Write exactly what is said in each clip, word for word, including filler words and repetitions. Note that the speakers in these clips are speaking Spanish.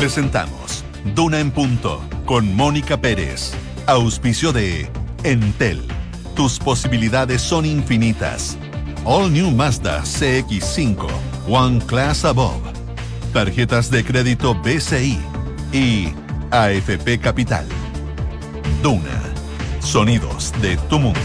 Presentamos Duna en Punto con Mónica Pérez. Auspicio de Entel. Tus posibilidades son infinitas. All New Mazda C X cinco. One Class Above. Tarjetas de crédito B C I. Y A F P Capital. Duna. Sonidos de tu mundo.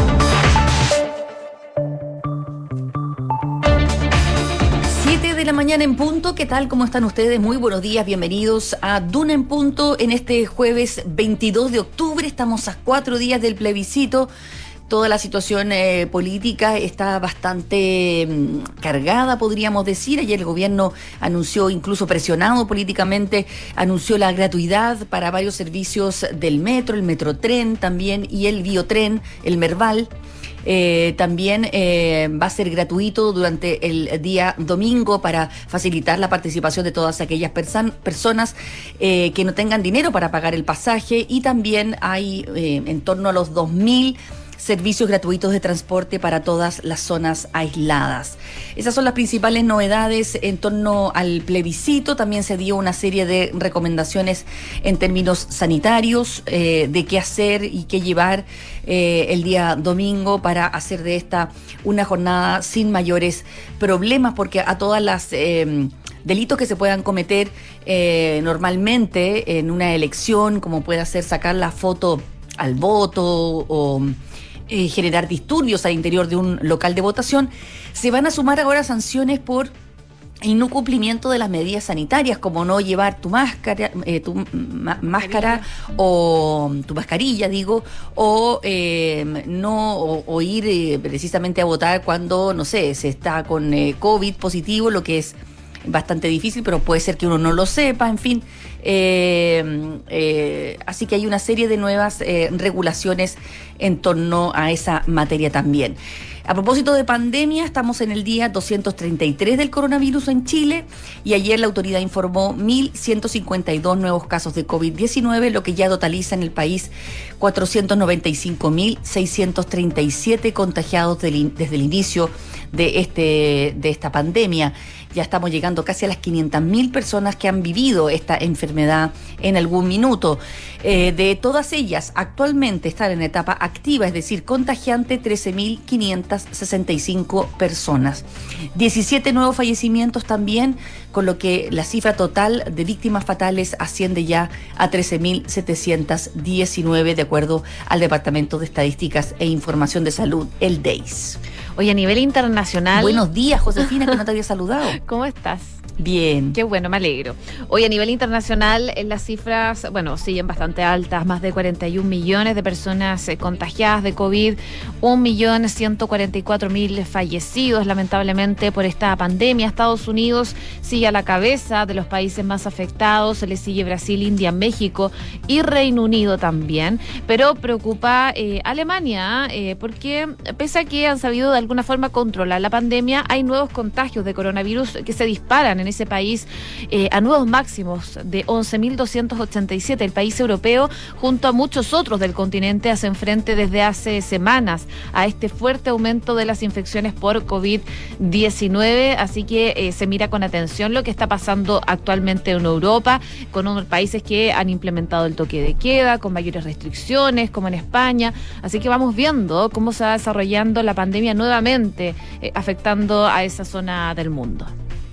De la mañana en punto, ¿qué tal? ¿Cómo están ustedes? Muy buenos días, bienvenidos a Duna en Punto en este jueves veintidós de octubre. Estamos a cuatro días del plebiscito. Toda la situación eh, política está bastante mmm, cargada, podríamos decir. Ayer el gobierno anunció, incluso presionado políticamente, anunció la gratuidad para varios servicios del metro, el Metrotren también y el Biotren, el Merval. Eh, también eh, va a ser gratuito durante el día domingo para facilitar la participación de todas aquellas persan- personas eh, que no tengan dinero para pagar el pasaje, y también hay eh, en torno a los dos mil servicios gratuitos de transporte para todas las zonas aisladas. Esas son las principales novedades en torno al plebiscito. También se dio una serie de recomendaciones en términos sanitarios, eh, de qué hacer y qué llevar eh, el día domingo para hacer de esta una jornada sin mayores problemas, porque a todas las eh, delitos que se puedan cometer eh, normalmente en una elección, como puede ser sacar la foto al voto o Eh, generar disturbios al interior de un local de votación, se van a sumar ahora sanciones por el no cumplimiento de las medidas sanitarias, como no llevar tu máscara, eh, tu ma- máscara o tu mascarilla, digo, o eh, no o, o ir eh, precisamente a votar cuando, no sé, se está con eh, COVID positivo, lo que es bastante difícil, pero puede ser que uno no lo sepa, en fin. Eh, eh, así que hay una serie de nuevas eh, regulaciones en torno a esa materia también. A propósito de pandemia, estamos en el día doscientos treinta y tres del coronavirus en Chile, y ayer la autoridad informó mil ciento cincuenta y dos nuevos casos de COVID diecinueve, lo que ya totaliza en el país cuatrocientos noventa y cinco mil seiscientos treinta y siete contagiados del, desde el inicio de, este, de esta pandemia. Ya estamos llegando casi a las quinientas mil personas que han vivido esta enfermedad en algún minuto. Eh, de todas ellas, actualmente están en etapa activa, es decir, contagiante, trece mil quinientas sesenta y cinco personas. diecisiete nuevos fallecimientos también, con lo que la cifra total de víctimas fatales asciende ya a trece mil setecientos diecinueve, de acuerdo al Departamento de Estadísticas e Información de Salud, el D E I S. Oye, a nivel internacional... Buenos días, Josefina, que no te había saludado. ¿Cómo estás? Bien. Qué bueno, me alegro. Hoy a nivel internacional eh, las cifras, bueno, siguen bastante altas, más de cuarenta y un millones de personas eh, contagiadas de COVID, un millón ciento cuarenta y cuatro mil fallecidos lamentablemente por esta pandemia. Estados Unidos sigue a la cabeza de los países más afectados, se le sigue Brasil, India, México y Reino Unido también, pero preocupa eh, Alemania eh, porque pese a que han sabido de alguna forma controlar la pandemia, hay nuevos contagios de coronavirus que se disparan en ese país eh, a nuevos máximos de once mil doscientos ochenta y siete. El país europeo, junto a muchos otros del continente, hacen frente desde hace semanas a este fuerte aumento de las infecciones por COVID diecinueve, así que eh, se mira con atención lo que está pasando actualmente en Europa, con unos países que han implementado el toque de queda, con mayores restricciones, como en España, así que vamos viendo cómo se va desarrollando la pandemia nuevamente, eh, afectando a esa zona del mundo.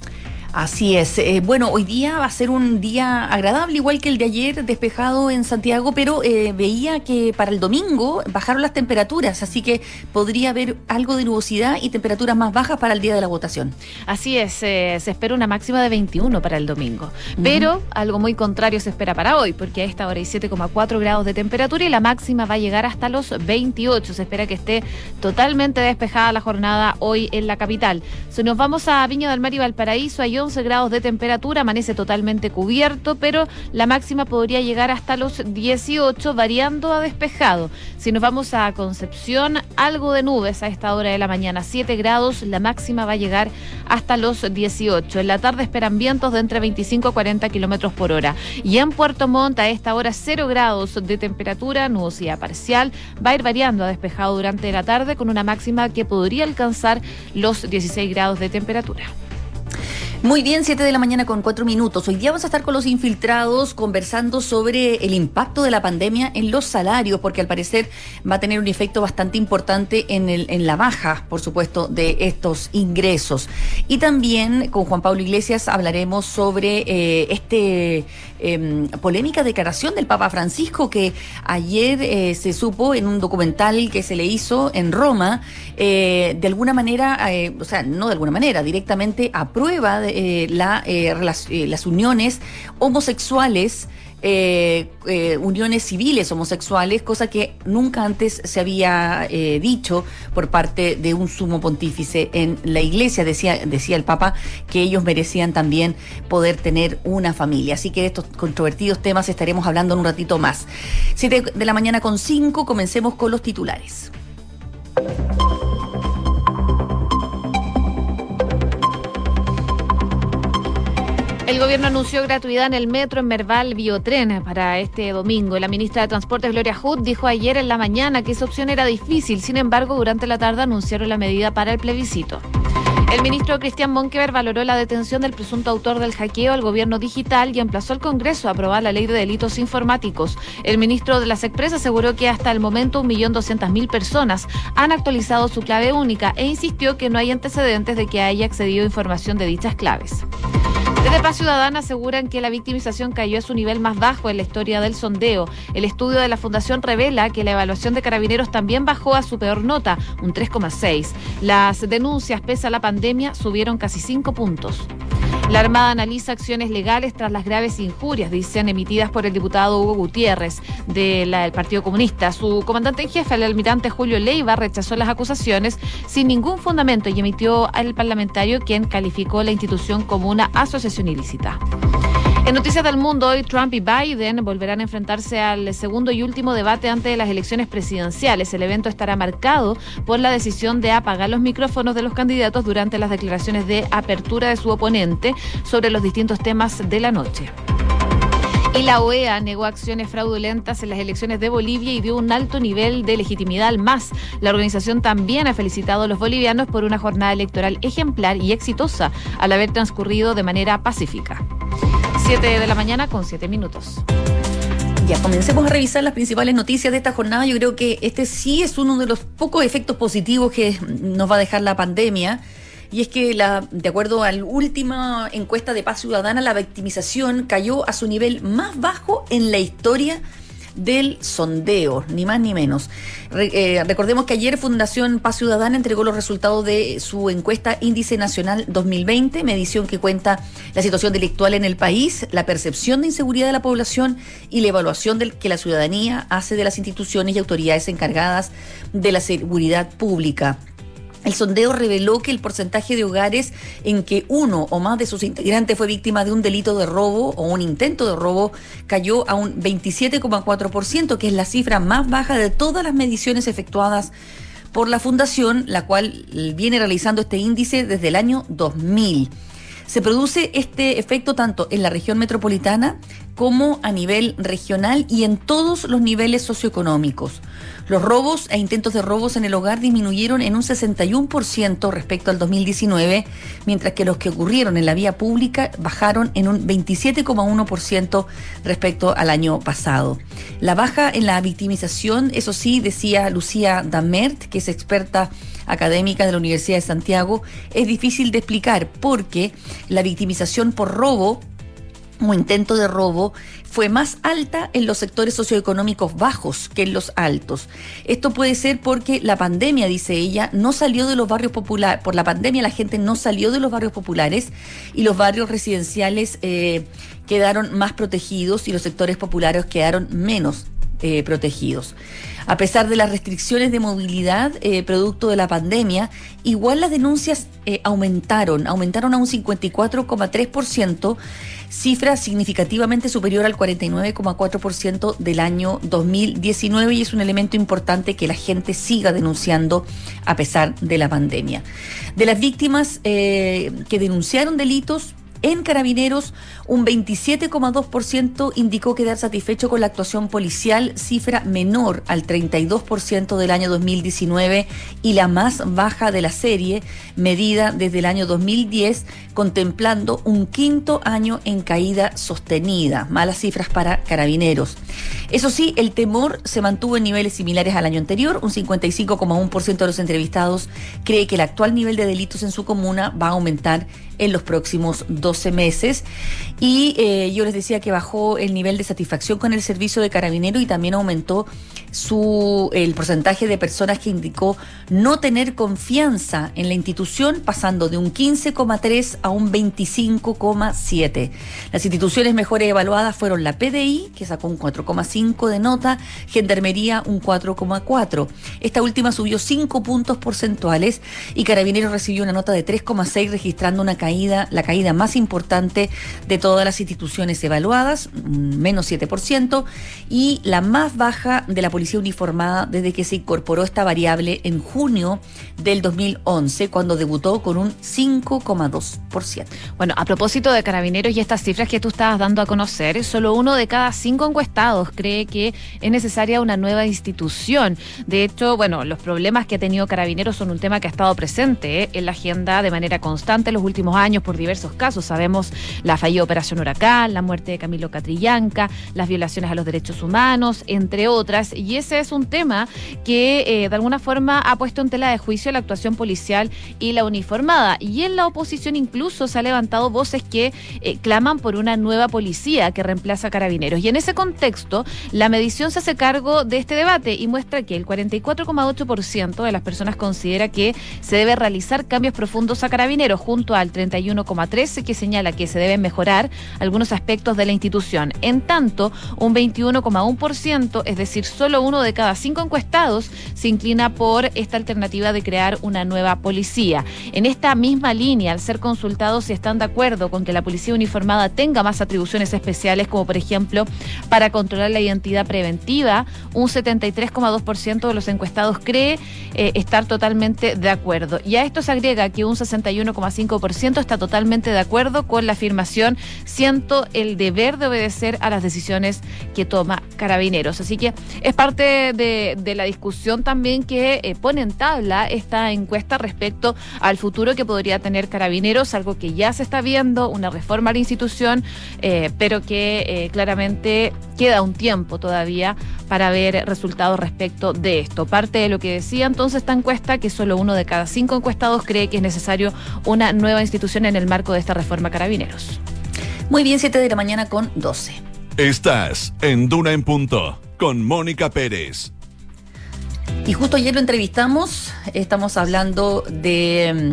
Así es. Eh, bueno, hoy día va a ser un día agradable, igual que el de ayer, despejado en Santiago, pero eh, veía que para el domingo bajaron las temperaturas, así que podría haber algo de nubosidad y temperaturas más bajas para el día de la votación. Así es, eh, se espera una máxima de veintiuno para el domingo, uh-huh. Pero algo muy contrario se espera para hoy, porque a esta hora hay siete coma cuatro grados de temperatura y la máxima va a llegar hasta los veintiocho. Se espera que esté totalmente despejada la jornada hoy en la capital. Si nos vamos a Viña del Mar y Valparaíso, hay once grados de temperatura, amanece totalmente cubierto, pero la máxima podría llegar hasta los dieciocho, variando a despejado. Si nos vamos a Concepción, algo de nubes a esta hora de la mañana, siete grados, la máxima va a llegar hasta los dieciocho. En la tarde esperan vientos de entre veinticinco a cuarenta kilómetros por hora. Y en Puerto Montt, a esta hora, cero grados de temperatura, nubosidad parcial, va a ir variando a despejado durante la tarde con una máxima que podría alcanzar los dieciséis grados de temperatura. Muy bien, siete de la mañana con cuatro minutos. Hoy día vamos a estar con los infiltrados conversando sobre el impacto de la pandemia en los salarios, porque al parecer va a tener un efecto bastante importante en, el, en la baja, por supuesto, de estos ingresos. Y también con Juan Pablo Iglesias hablaremos sobre eh, este eh, polémica declaración del Papa Francisco que ayer eh, se supo en un documental que se le hizo en Roma, eh, de alguna manera, eh, o sea, no de alguna manera, directamente aprueba de Eh, la, eh, las, eh, las uniones homosexuales, eh, eh, uniones civiles homosexuales, cosa que nunca antes se había eh, dicho por parte de un sumo pontífice en la Iglesia. Decía, decía el Papa que ellos merecían también poder tener una familia. Así que de estos controvertidos temas estaremos hablando en un ratito más. Siete de la mañana con cinco, comencemos con los titulares. El gobierno anunció gratuidad en el metro en Merval Biotren para este domingo. La ministra de Transportes, Gloria Hood, dijo ayer en la mañana que esa opción era difícil. Sin embargo, durante la tarde anunciaron la medida para el plebiscito. El ministro Cristian Monkever valoró la detención del presunto autor del hackeo al gobierno digital y emplazó al Congreso a aprobar la ley de delitos informáticos. El ministro de la SECPRES aseguró que hasta el momento un millón doscientas mil personas han actualizado su clave única e insistió que no hay antecedentes de que haya accedido a información de dichas claves. Desde Paz Ciudadana aseguran que la victimización cayó a su nivel más bajo en la historia del sondeo. El estudio de la Fundación revela que la evaluación de Carabineros también bajó a su peor nota, un tres coma seis. Las denuncias, pese a la pandemia, subieron casi cinco puntos. La Armada analiza acciones legales tras las graves injurias, dicen, emitidas por el diputado Hugo Gutiérrez del Partido Comunista. Su comandante en jefe, el almirante Julio Leiva, rechazó las acusaciones sin ningún fundamento y emitió al parlamentario, quien calificó la institución como una asociación ilícita. En Noticias del Mundo, hoy Trump y Biden volverán a enfrentarse al segundo y último debate antes de las elecciones presidenciales. El evento estará marcado por la decisión de apagar los micrófonos de los candidatos durante las declaraciones de apertura de su oponente sobre los distintos temas de la noche. Y la O E A negó acciones fraudulentas en las elecciones de Bolivia y dio un alto nivel de legitimidad al M A S. La organización también ha felicitado a los bolivianos por una jornada electoral ejemplar y exitosa al haber transcurrido de manera pacífica. siete de la mañana con siete minutos. Ya, comencemos a revisar las principales noticias de esta jornada. Yo creo que este sí es uno de los pocos efectos positivos que nos va a dejar la pandemia. Y es que, la, de acuerdo a la última encuesta de Paz Ciudadana, la victimización cayó a su nivel más bajo en la historia del sondeo, ni más ni menos. Re, eh, recordemos que ayer Fundación Paz Ciudadana entregó los resultados de su encuesta Índice Nacional dos mil veinte, medición que cuenta la situación delictual en el país, la percepción de inseguridad de la población y la evaluación del, que la ciudadanía hace de las instituciones y autoridades encargadas de la seguridad pública. El sondeo reveló que el porcentaje de hogares en que uno o más de sus integrantes fue víctima de un delito de robo o un intento de robo cayó a un veintisiete coma cuatro por ciento, que es la cifra más baja de todas las mediciones efectuadas por la Fundación, la cual viene realizando este índice desde el año dos mil. Se produce este efecto tanto en la región metropolitana como a nivel regional y en todos los niveles socioeconómicos. Los robos e intentos de robos en el hogar disminuyeron en un sesenta y uno por ciento respecto al dos mil diecinueve, mientras que los que ocurrieron en la vía pública bajaron en un veintisiete coma uno por ciento respecto al año pasado. La baja en la victimización, eso sí, decía Lucía Damert, que es experta académica de la Universidad de Santiago, es difícil de explicar porque la victimización por robo o intento de robo fue más alta en los sectores socioeconómicos bajos que en los altos. Esto puede ser porque la pandemia, dice ella, no salió de los barrios populares. Por la pandemia la gente no salió de los barrios populares y los barrios residenciales eh, quedaron más protegidos y los sectores populares quedaron menos eh, protegidos. A pesar de las restricciones de movilidad eh, producto de la pandemia, igual las denuncias eh, aumentaron, aumentaron a un cincuenta y cuatro coma tres por ciento, cifra significativamente superior al cuarenta y nueve coma cuatro por ciento del año dos mil diecinueve, y es un elemento importante que la gente siga denunciando a pesar de la pandemia. De las víctimas eh, que denunciaron delitos, En Carabineros, un veintisiete coma dos por ciento indicó quedar satisfecho con la actuación policial, cifra menor al treinta y dos por ciento del año dos mil diecinueve y la más baja de la serie, medida desde el año dos mil diez, contemplando un quinto año en caída sostenida. Malas cifras para Carabineros. Eso sí, el temor se mantuvo en niveles similares al año anterior. Un cincuenta y cinco coma uno por ciento de los entrevistados cree que el actual nivel de delitos en su comuna va a aumentar en los próximos doce meses. Y eh, yo les decía que bajó el nivel de satisfacción con el servicio de Carabinero y también aumentó su el porcentaje de personas que indicó no tener confianza en la institución, pasando de un quince coma tres a un veinticinco coma siete. Las instituciones mejores evaluadas fueron la P D I, que sacó un cuatro coma cinco de nota, Gendarmería un cuatro coma cuatro. Esta última subió cinco puntos porcentuales y Carabineros recibió una nota de tres coma seis, registrando una caída, la caída más importante de todas las instituciones evaluadas, menos siete por ciento, y la más baja de la Policía Uniformada desde que se incorporó esta variable en junio del dos mil once, cuando debutó con un cinco coma dos por ciento. Bueno, a propósito de Carabineros y estas cifras que tú estabas dando a conocer, solo uno de cada cinco encuestados cree que es necesaria una nueva institución. De hecho, bueno, los problemas que ha tenido Carabineros son un tema que ha estado presente ¿eh? en la agenda de manera constante en los últimos años por diversos casos. Sabemos la fallida Operación Huracán, la muerte de Camilo Catrillanca, las violaciones a los derechos humanos, entre otras, y ese es un tema que eh, de alguna forma ha puesto en tela de juicio la actuación policial y la uniformada. Y en la oposición incluso se han levantado voces que eh, claman por una nueva policía que reemplaza a Carabineros. Y en ese contexto, la medición se hace cargo de este debate y muestra que el cuarenta y cuatro coma ocho por ciento de las personas considera que se debe realizar cambios profundos a Carabineros, junto al treinta y uno coma tres por ciento que señala que se deben mejorar algunos aspectos de la institución. En tanto, un veintiuno coma uno por ciento, es decir, solo uno de cada cinco encuestados, se inclina por esta alternativa de crear una nueva policía. En esta misma línea, al ser consultados si están de acuerdo con que la policía uniformada tenga más atribuciones especiales, como por ejemplo para controlar la identidad preventiva, un setenta y tres coma dos por ciento de los encuestados cree eh, estar totalmente de acuerdo. Y a esto se agrega que un sesenta y uno coma cinco por ciento está totalmente de acuerdo con la afirmación: siento el deber de obedecer a las decisiones que toma Carabineros. Así que es parte de, de la discusión también que eh, pone en tabla esta encuesta respecto al futuro que podría tener Carabineros, algo que ya se está viendo, una reforma a la institución, eh, pero que eh, claramente queda un tiempo todavía para ver resultados respecto de esto. Parte de lo que decía entonces esta encuesta, que solo uno de cada cinco encuestados cree que es necesario una nueva institución en el marco de esta reforma Carabineros. Muy bien, siete de la mañana con doce. Estás en Duna en Punto con Mónica Pérez. Y justo ayer lo entrevistamos, estamos hablando de...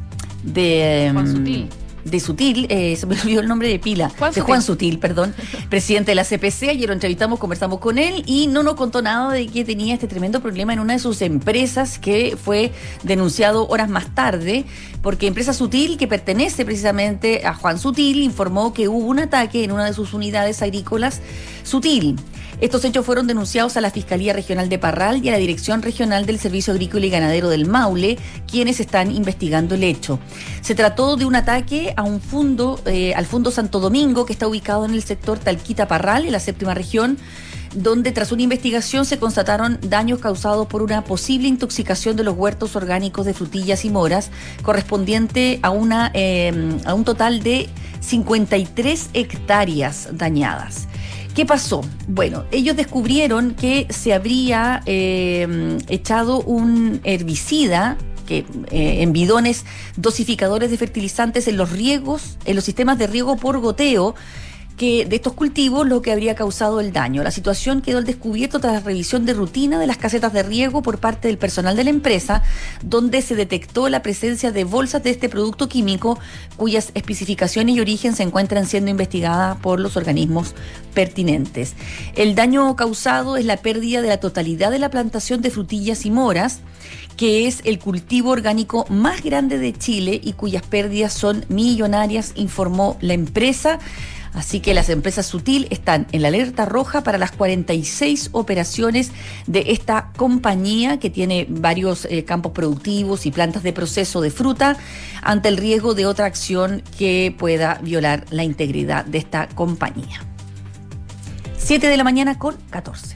de Juan Sutil. de Sutil, eh, se me olvidó el nombre de pila, Juan de Sutil. Juan Sutil, perdón, presidente de la C P C. Ayer lo entrevistamos, conversamos con él y no nos contó nada de que tenía este tremendo problema en una de sus empresas, que fue denunciado horas más tarde, porque Empresa Sutil, que pertenece precisamente a Juan Sutil, informó que hubo un ataque en una de sus unidades agrícolas Sutil. Estos hechos fueron denunciados a la Fiscalía Regional de Parral y a la Dirección Regional del Servicio Agrícola y Ganadero del Maule, quienes están investigando el hecho. Se trató de un ataque a un fondo, eh, al Fondo Santo Domingo, que está ubicado en el sector Talquita-Parral, en la séptima región, donde tras una investigación se constataron daños causados por una posible intoxicación de los huertos orgánicos de frutillas y moras, correspondiente a, una, eh, a un total de cincuenta y tres hectáreas dañadas. ¿Qué pasó? Bueno, ellos descubrieron que se habría eh, echado un herbicida que, eh, en bidones dosificadores de fertilizantes en los riegos, en los sistemas de riego por goteo, que de estos cultivos, lo que habría causado el daño. La situación quedó al descubierto tras la revisión de rutina de las casetas de riego por parte del personal de la empresa, donde se detectó la presencia de bolsas de este producto químico, cuyas especificaciones y origen se encuentran siendo investigadas por los organismos pertinentes. El daño causado es la pérdida de la totalidad de la plantación de frutillas y moras, que es el cultivo orgánico más grande de Chile y cuyas pérdidas son millonarias, informó la empresa. Así que las empresas Sutil están en la alerta roja para las cuarenta y seis operaciones de esta compañía que tiene varios eh, campos productivos y plantas de proceso de fruta, ante el riesgo de otra acción que pueda violar la integridad de esta compañía. siete de la mañana con catorce.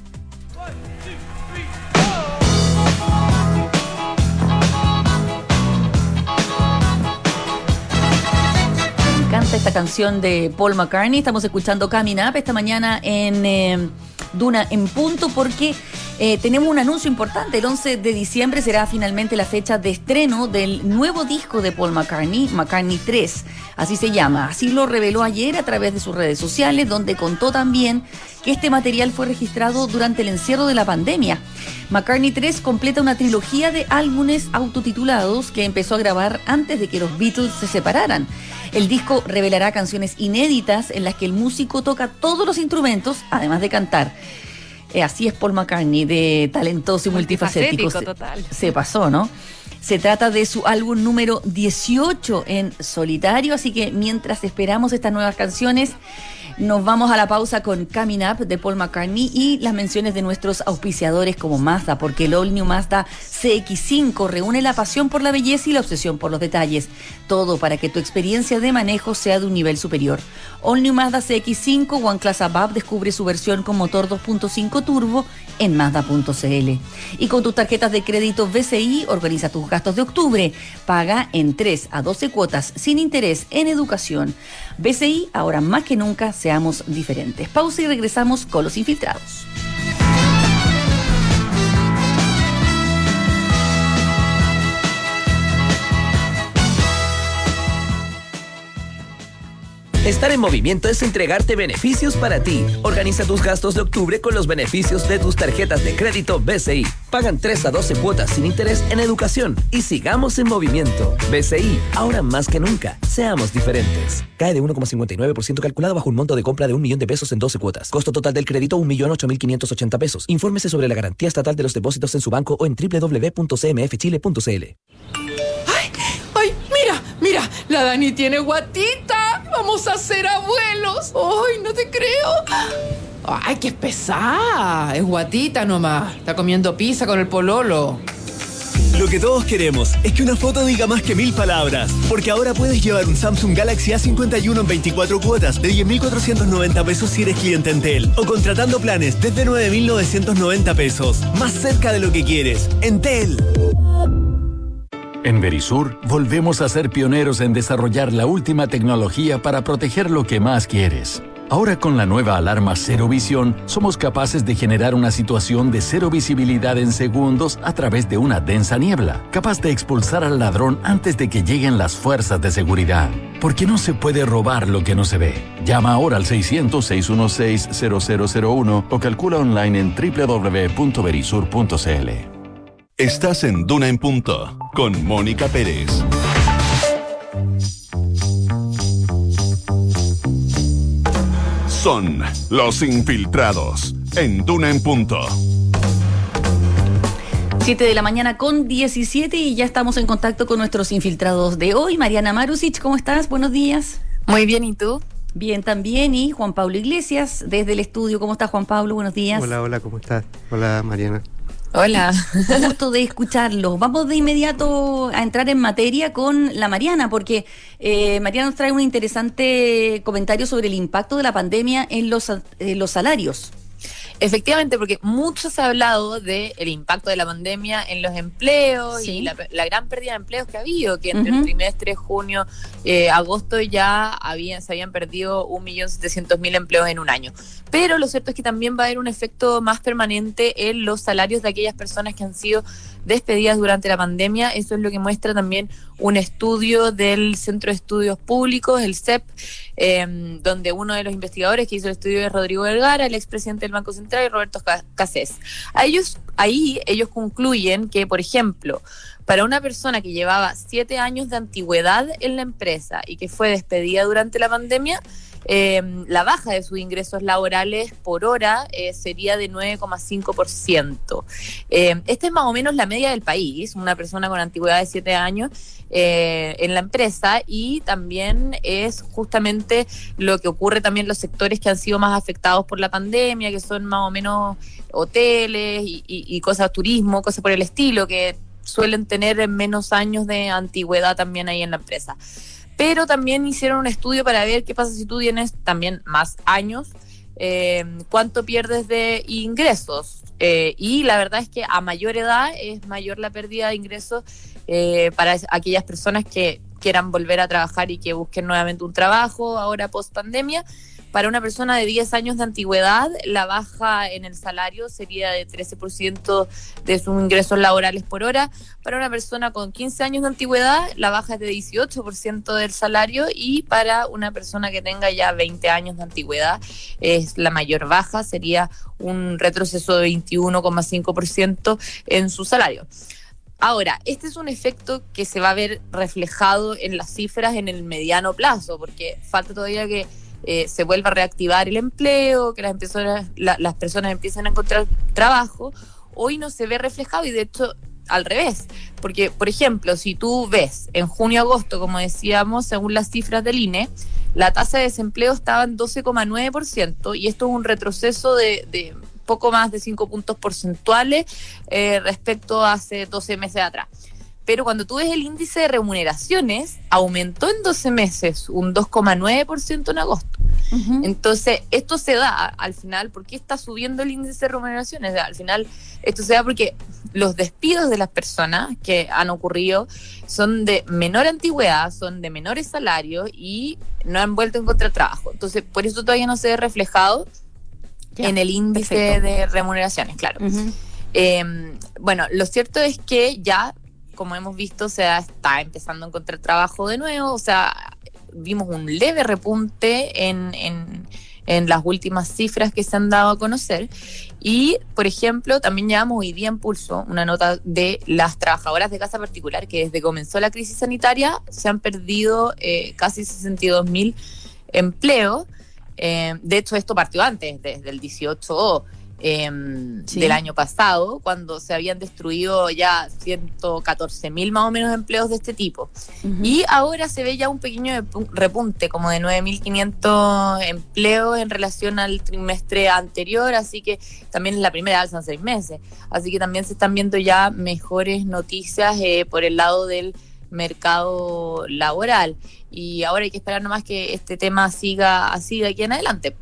Me encanta esta canción de Paul McCartney. Estamos escuchando Coming Up esta mañana en eh, Duna en Punto porque eh, tenemos un anuncio importante. El once de diciembre será finalmente la fecha de estreno del nuevo disco de Paul McCartney, McCartney tres, así se llama. Así lo reveló ayer a través de sus redes sociales, donde contó también que este material fue registrado durante el encierro de la pandemia. McCartney tres completa una trilogía de álbumes autotitulados que empezó a grabar antes de que los Beatles se separaran. El disco revelará canciones inéditas en las que el músico toca todos los instrumentos, además de cantar. Eh, así es Paul McCartney, de talentoso y multifacético. Se, total. se pasó, ¿no? Se trata de su álbum número dieciocho en solitario, así que mientras esperamos estas nuevas canciones, nos vamos a la pausa con Coming Up de Paul McCartney y las menciones de nuestros auspiciadores como Mazda, porque el All New Mazda C X cinco reúne la pasión por la belleza y la obsesión por los detalles. Todo para que tu experiencia de manejo sea de un nivel superior. All New Mazda C X cinco One Class Above descubre su versión con motor dos punto cinco turbo en Mazda punto c l. Y con tus tarjetas de crédito B C I, organiza tus gastos de octubre. Paga en tres a doce cuotas sin interés en educación. B C I, ahora más que nunca, seamos diferentes. Pausa y regresamos con los infiltrados. Estar en movimiento es entregarte beneficios para ti. Organiza tus gastos de octubre con los beneficios de tus tarjetas de crédito B C I. Pagan tres a doce cuotas sin interés en educación. Y sigamos en movimiento. B C I, ahora más que nunca, seamos diferentes. Cae de uno coma cincuenta y nueve por ciento calculado bajo un monto de compra de un millón de pesos en doce cuotas. Costo total del crédito un millón ocho mil quinientos ochenta pesos. Infórmese sobre la garantía estatal de los depósitos en su banco o en doble u doble u doble u punto c m f chile punto c l. ¡Ay, mira, mira! La Dani tiene guatita. ¡Vamos a ser abuelos! ¡Ay, no te creo! ¡Ay, qué pesada! Es guatita nomás. Está comiendo pizza con el pololo. Lo que todos queremos es que una foto diga más que mil palabras, porque ahora puedes llevar un Samsung Galaxy A cincuenta y uno en veinticuatro cuotas de diez mil cuatrocientos noventa pesos si eres cliente Entel, o contratando planes desde nueve mil novecientos noventa pesos. Más cerca de lo que quieres. Entel. En Verisur, volvemos a ser pioneros en desarrollar la última tecnología para proteger lo que más quieres. Ahora con la nueva alarma Cero Visión, somos capaces de generar una situación de cero visibilidad en segundos a través de una densa niebla, capaz de expulsar al ladrón antes de que lleguen las fuerzas de seguridad. Porque no se puede robar lo que no se ve. Llama ahora al seiscientos, seiscientos dieciséis, cero cero cero uno o calcula online en doble u doble u doble u punto verisur punto c l. Estás en Duna en Punto, con Mónica Pérez. Son los infiltrados, en Duna en Punto. siete de la mañana con diecisiete y ya estamos en contacto con nuestros infiltrados de hoy. Mariana Marusic, ¿cómo estás? Buenos días. Muy bien, ¿y tú? Bien también, y Juan Pablo Iglesias, desde el estudio. ¿Cómo estás, Juan Pablo? Buenos días. Hola, hola, ¿cómo estás? Hola, Mariana. Hola. Gusto de escucharlos. Vamos de inmediato a entrar en materia con la Mariana, porque eh, Mariana nos trae un interesante comentario sobre el impacto de la pandemia en los, en los salarios. Efectivamente, porque mucho se ha hablado del impacto de la pandemia en los empleos, sí, y la, la gran pérdida de empleos que ha habido, que entre uh-huh. el trimestre, junio, eh, agosto ya habían, se habían perdido un millón setecientos mil empleos en un año. Pero lo cierto es que también va a haber un efecto más permanente en los salarios de aquellas personas que han sido despedidas durante la pandemia. Eso es lo que muestra también un estudio del Centro de Estudios Públicos, el C E P, eh, donde uno de los investigadores que hizo el estudio es Rodrigo Vergara, el expresidente del Banco Central, y Roberto Cassés. A ellos, ahí ellos concluyen que, por ejemplo, para una persona que llevaba siete años de antigüedad en la empresa y que fue despedida durante la pandemia, eh, la baja de sus ingresos laborales por hora eh, sería de nueve coma cinco por ciento. Eh, esta es más o menos la media del país, una persona con antigüedad de siete años eh, en la empresa, y también es justamente lo que ocurre también en los sectores que han sido más afectados por la pandemia, que son más o menos hoteles y, y, y cosas, turismo, cosas por el estilo, que suelen tener menos años de antigüedad también ahí en la empresa. Pero también hicieron un estudio para ver qué pasa si tú tienes también más años, eh, cuánto pierdes de ingresos. Eh, y la verdad es que a mayor edad es mayor la pérdida de ingresos eh, para aquellas personas que quieran volver a trabajar y que busquen nuevamente un trabajo ahora post pandemia. Para una persona de diez años de antigüedad, la baja en el salario sería de trece por ciento de sus ingresos laborales por hora. Para una persona con quince años de antigüedad, la baja es de dieciocho por ciento del salario. Y para una persona que tenga ya veinte años de antigüedad, es la mayor baja, sería un retroceso de veintiuno coma cinco por ciento en su salario. Ahora, este es un efecto que se va a ver reflejado en las cifras en el mediano plazo, porque falta todavía que Eh, se vuelva a reactivar el empleo, que las personas, la, las personas empiecen a encontrar trabajo. Hoy no se ve reflejado, y de hecho al revés, porque por ejemplo, si tú ves en junio-agosto, como decíamos, según las cifras del I N E, la tasa de desempleo estaba en doce coma nueve por ciento, y esto es un retroceso de, de poco más de cinco puntos porcentuales eh, respecto a hace doce meses atrás. Pero cuando tú ves el índice de remuneraciones, aumentó en doce meses un dos coma nueve por ciento en agosto. Uh-huh. Entonces, esto se da al final, ¿por qué está subiendo el índice de remuneraciones? Al final, esto se da porque los despidos de las personas que han ocurrido son de menor antigüedad, son de menores salarios y no han vuelto a encontrar trabajo. Entonces, por eso todavía no se ve reflejado ya, en el índice perfecto. de remuneraciones, claro. Uh-huh. Eh, bueno, lo cierto es que ya, como hemos visto, se está empezando a encontrar trabajo de nuevo. O sea, vimos un leve repunte en, en, en las últimas cifras que se han dado a conocer. Y, por ejemplo, también llevamos hoy día en Pulso una nota de las trabajadoras de casa particular, que desde que comenzó la crisis sanitaria se han perdido eh, casi sesenta y dos mil empleos. Eh, de hecho, esto partió antes, desde el dieciocho Eh, sí. del año pasado, cuando se habían destruido ya ciento catorce mil más o menos empleos de este tipo. Uh-huh. Y ahora se ve ya un pequeño repunte, como de nueve mil quinientos empleos en relación al trimestre anterior, así que también es la primera alza en seis meses. Así que también se están viendo ya mejores noticias eh, por el lado del mercado laboral. Y ahora hay que esperar nomás que este tema siga así de aquí en adelante.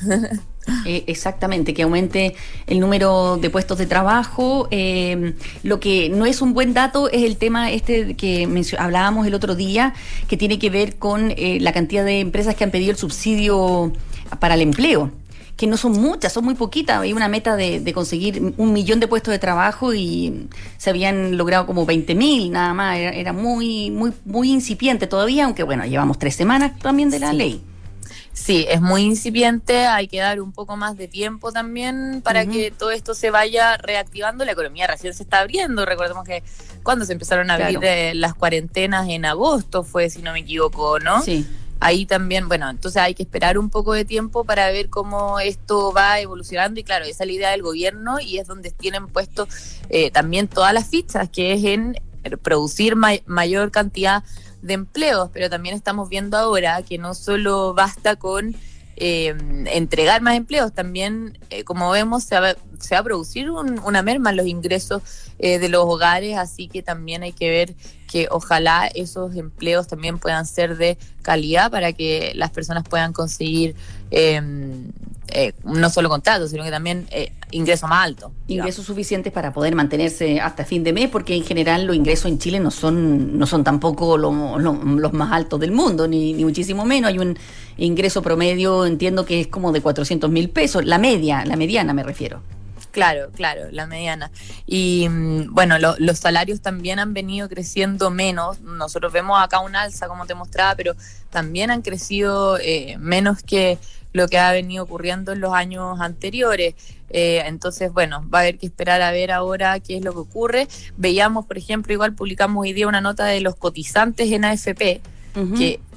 Eh, exactamente, que aumente el número de puestos de trabajo. Eh, lo que no es un buen dato es el tema este que mencio- hablábamos el otro día, que tiene que ver con eh, la cantidad de empresas que han pedido el subsidio para el empleo, que no son muchas, son muy poquitas. Hay una meta de, de conseguir un millón de puestos de trabajo y se habían logrado como veinte mil nada más. Era, era muy, muy, muy incipiente todavía, aunque bueno, llevamos tres semanas también de la sí. ley. Sí, es muy incipiente, hay que dar un poco más de tiempo también para uh-huh. que todo esto se vaya reactivando. La economía recién se está abriendo, recordemos que cuando se empezaron a abrir claro. eh, las cuarentenas en agosto fue, si no me equivoco, ¿no? Sí. Ahí también, bueno, entonces hay que esperar un poco de tiempo para ver cómo esto va evolucionando, y claro, esa es la idea del gobierno y es donde tienen puesto eh, también todas las fichas, que es en producir ma- mayor cantidad de empleos, pero también estamos viendo ahora que no solo basta con eh, entregar más empleos, también, eh, como vemos, se va, se va a producir un, una merma en los ingresos eh, de los hogares, así que también hay que ver que ojalá esos empleos también puedan ser de calidad para que las personas puedan conseguir eh, eh, no solo contratos, sino que también eh, ingresos más altos. Ingresos suficientes para poder mantenerse hasta fin de mes, porque en general los ingresos en Chile no son no son tampoco lo, lo, los más altos del mundo, ni, ni muchísimo menos. Hay un ingreso promedio, entiendo que es como de cuatrocientos mil pesos, la media, la mediana me refiero. Claro, claro, la mediana. Y bueno, lo, los salarios también han venido creciendo menos. Nosotros vemos acá un alza, como te mostraba, pero también han crecido eh, menos que lo que ha venido ocurriendo en los años anteriores. Eh, entonces, bueno, va a haber que esperar a ver ahora qué es lo que ocurre. Veíamos, por ejemplo, igual publicamos hoy día una nota de los cotizantes en A F P, uh-huh. que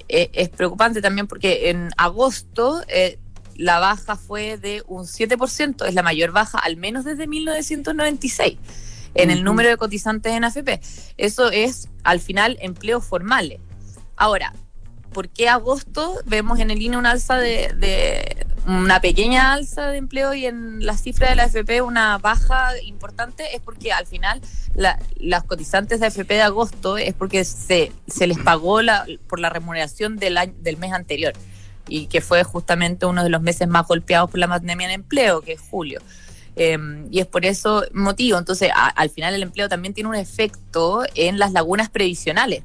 eh, es preocupante también porque en agosto eh, la baja fue de un siete por ciento, es la mayor baja al menos desde mil novecientos noventa y seis en el número de cotizantes en A F P. Eso es, al final, empleos formales. Ahora, ¿por qué agosto vemos en el I N E una alza de, de una pequeña alza de empleo y en la cifra de la A F P una baja importante? Es porque al final la, las cotizantes de A F P de agosto es porque se, se les pagó la, por la remuneración del, año, del mes anterior, y que fue justamente uno de los meses más golpeados por la pandemia en empleo, que es julio. Eh, y es por eso motivo. Entonces, a, al final el empleo también tiene un efecto en las lagunas previsionales.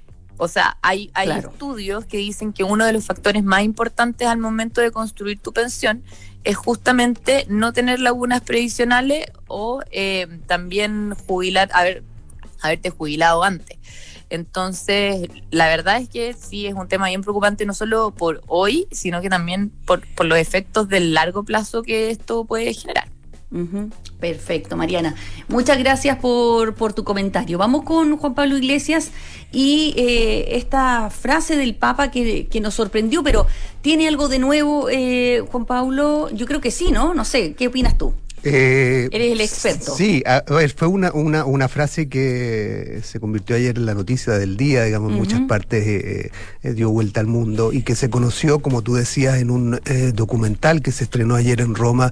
O sea, hay, hay claro. estudios que dicen que uno de los factores más importantes al momento de construir tu pensión es justamente no tener lagunas previsionales o eh, también jubilar, haber, haberte jubilado antes. Entonces, la verdad es que sí es un tema bien preocupante, no solo por hoy, sino que también por, por los efectos del largo plazo que esto puede generar. Uh-huh. Perfecto, Mariana. Muchas gracias por, por tu comentario. Vamos con Juan Pablo Iglesias y eh, esta frase del Papa que, que nos sorprendió, pero ¿tiene algo de nuevo, eh, Juan Pablo? Yo creo que sí, ¿no? No sé, ¿qué opinas tú? Eh, Eres el experto. Sí, a ver, fue una, una, una frase que se convirtió ayer en la noticia del día, digamos, en uh-huh. muchas partes eh, eh, dio vuelta al mundo y que se conoció, como tú decías, en un eh, documental que se estrenó ayer en Roma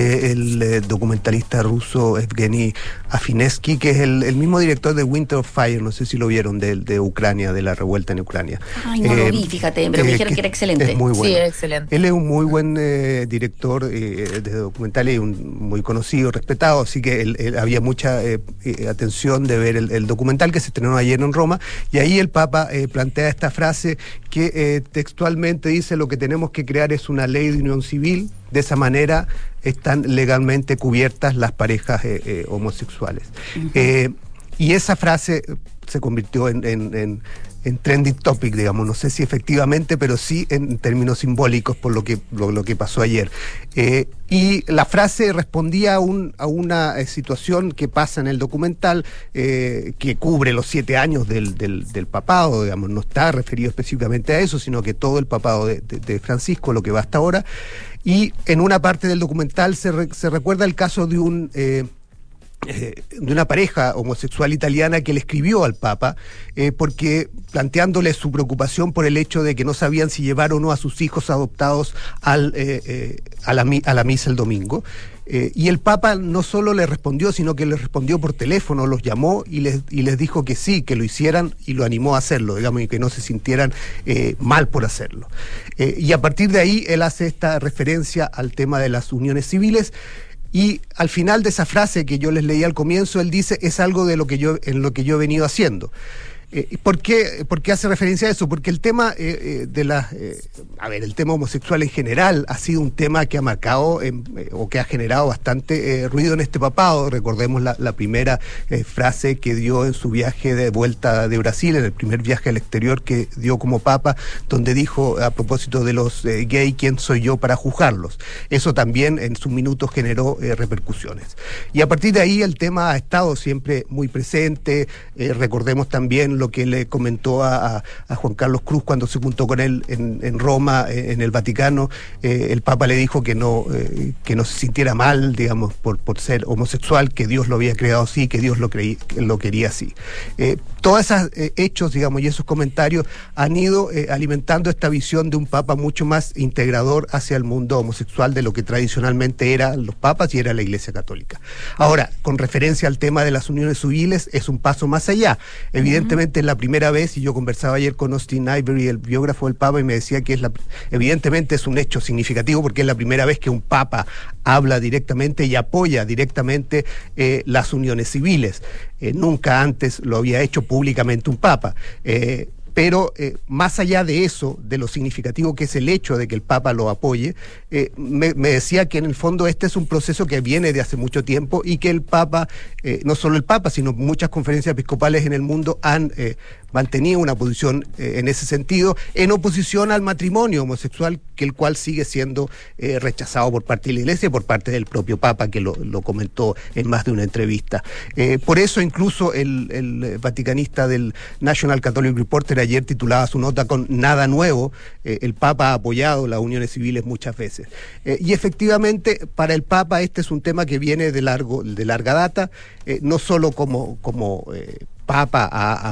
del eh, documentalista ruso Evgeny Afinesky, que es el, el mismo director de Winter of Fire, no sé si lo vieron, de, de Ucrania, de la revuelta en Ucrania. Ay, no eh, lo vi, fíjate, pero eh, me dijeron que, que era excelente. Es muy bueno. Sí, es excelente. Él es un muy buen eh, director eh, de documentales y un muy conocido, respetado, así que él, él, había mucha eh, eh, atención de ver el, el documental que se estrenó ayer en Roma, y ahí el Papa eh, plantea esta frase que eh, textualmente dice: lo que tenemos que crear es una ley de unión civil, de esa manera están legalmente cubiertas las parejas eh, eh, homosexuales. Uh-huh. Eh, y esa frase se convirtió en, en, en en trending topic, digamos, no sé si efectivamente, pero sí en términos simbólicos por lo que lo, lo que pasó ayer. Eh, y la frase respondía a, un, a una eh, situación que pasa en el documental, eh, que cubre los siete años del, del, del papado, digamos, no está referido específicamente a eso, sino que todo el papado de, de, de Francisco, lo que va hasta ahora. Y en una parte del documental se, re, se recuerda el caso de un... Eh, Eh, de una pareja homosexual italiana que le escribió al Papa eh, porque planteándole su preocupación por el hecho de que no sabían si llevar o no a sus hijos adoptados al, eh, eh, a, la, a la misa el domingo. Eh, y el Papa no solo le respondió, sino que les respondió por teléfono, los llamó y les, y les dijo que sí, que lo hicieran, y lo animó a hacerlo, digamos, y que no se sintieran eh, mal por hacerlo. Eh, y a partir de ahí él hace esta referencia al tema de las uniones civiles. Y al final de esa frase que yo les leí al comienzo, él dice: es algo de lo que yo, en lo que yo he venido haciendo. Eh, ¿por qué, ¿Por qué hace referencia a eso? Porque el tema eh, eh, de la, eh, a ver, el tema homosexual en general ha sido un tema que ha marcado eh, o que ha generado bastante eh, ruido en este papado. Recordemos la, la primera eh, frase que dio en su viaje de vuelta de Brasil, en el primer viaje al exterior que dio como papa, donde dijo a propósito de los eh, gay: ¿quién soy yo para juzgarlos? Eso también en su minuto generó eh, repercusiones. Y a partir de ahí el tema ha estado siempre muy presente. Eh, recordemos también lo que le comentó a, a, a Juan Carlos Cruz cuando se juntó con él en, en Roma, en el Vaticano. Eh, el Papa le dijo que no, eh, que no se sintiera mal, digamos, por, por ser homosexual, que Dios lo había creado así, que Dios lo, creí, que lo quería así. Eh, todos esos eh, hechos, digamos, y esos comentarios han ido eh, alimentando esta visión de un Papa mucho más integrador hacia el mundo homosexual de lo que tradicionalmente eran los papas y era la Iglesia Católica. Ahora, con referencia al tema de las uniones civiles, es un paso más allá. Evidentemente, es la primera vez, y yo conversaba ayer con Austin Ivory, el biógrafo del Papa, y me decía que es la, evidentemente es un hecho significativo porque es la primera vez que un Papa habla directamente y apoya directamente eh, las uniones civiles. Eh, nunca antes lo había hecho públicamente un Papa. Eh, Pero eh, más allá de eso, de lo significativo que es el hecho de que el Papa lo apoye, eh, me, me decía que en el fondo este es un proceso que viene de hace mucho tiempo y que el Papa, eh, no solo el Papa, sino muchas conferencias episcopales en el mundo han eh, mantenía una posición eh, en ese sentido, en oposición al matrimonio homosexual, que el cual sigue siendo eh, rechazado por parte de la Iglesia y por parte del propio Papa, que lo, lo comentó en más de una entrevista. Eh, por eso incluso el, el vaticanista del National Catholic Reporter ayer titulaba su nota con "Nada nuevo, eh, el Papa ha apoyado las uniones civiles muchas veces". Eh, y efectivamente, para el Papa este es un tema que viene de, largo, de larga data, eh, no solo como, como eh, Papa ha, ha,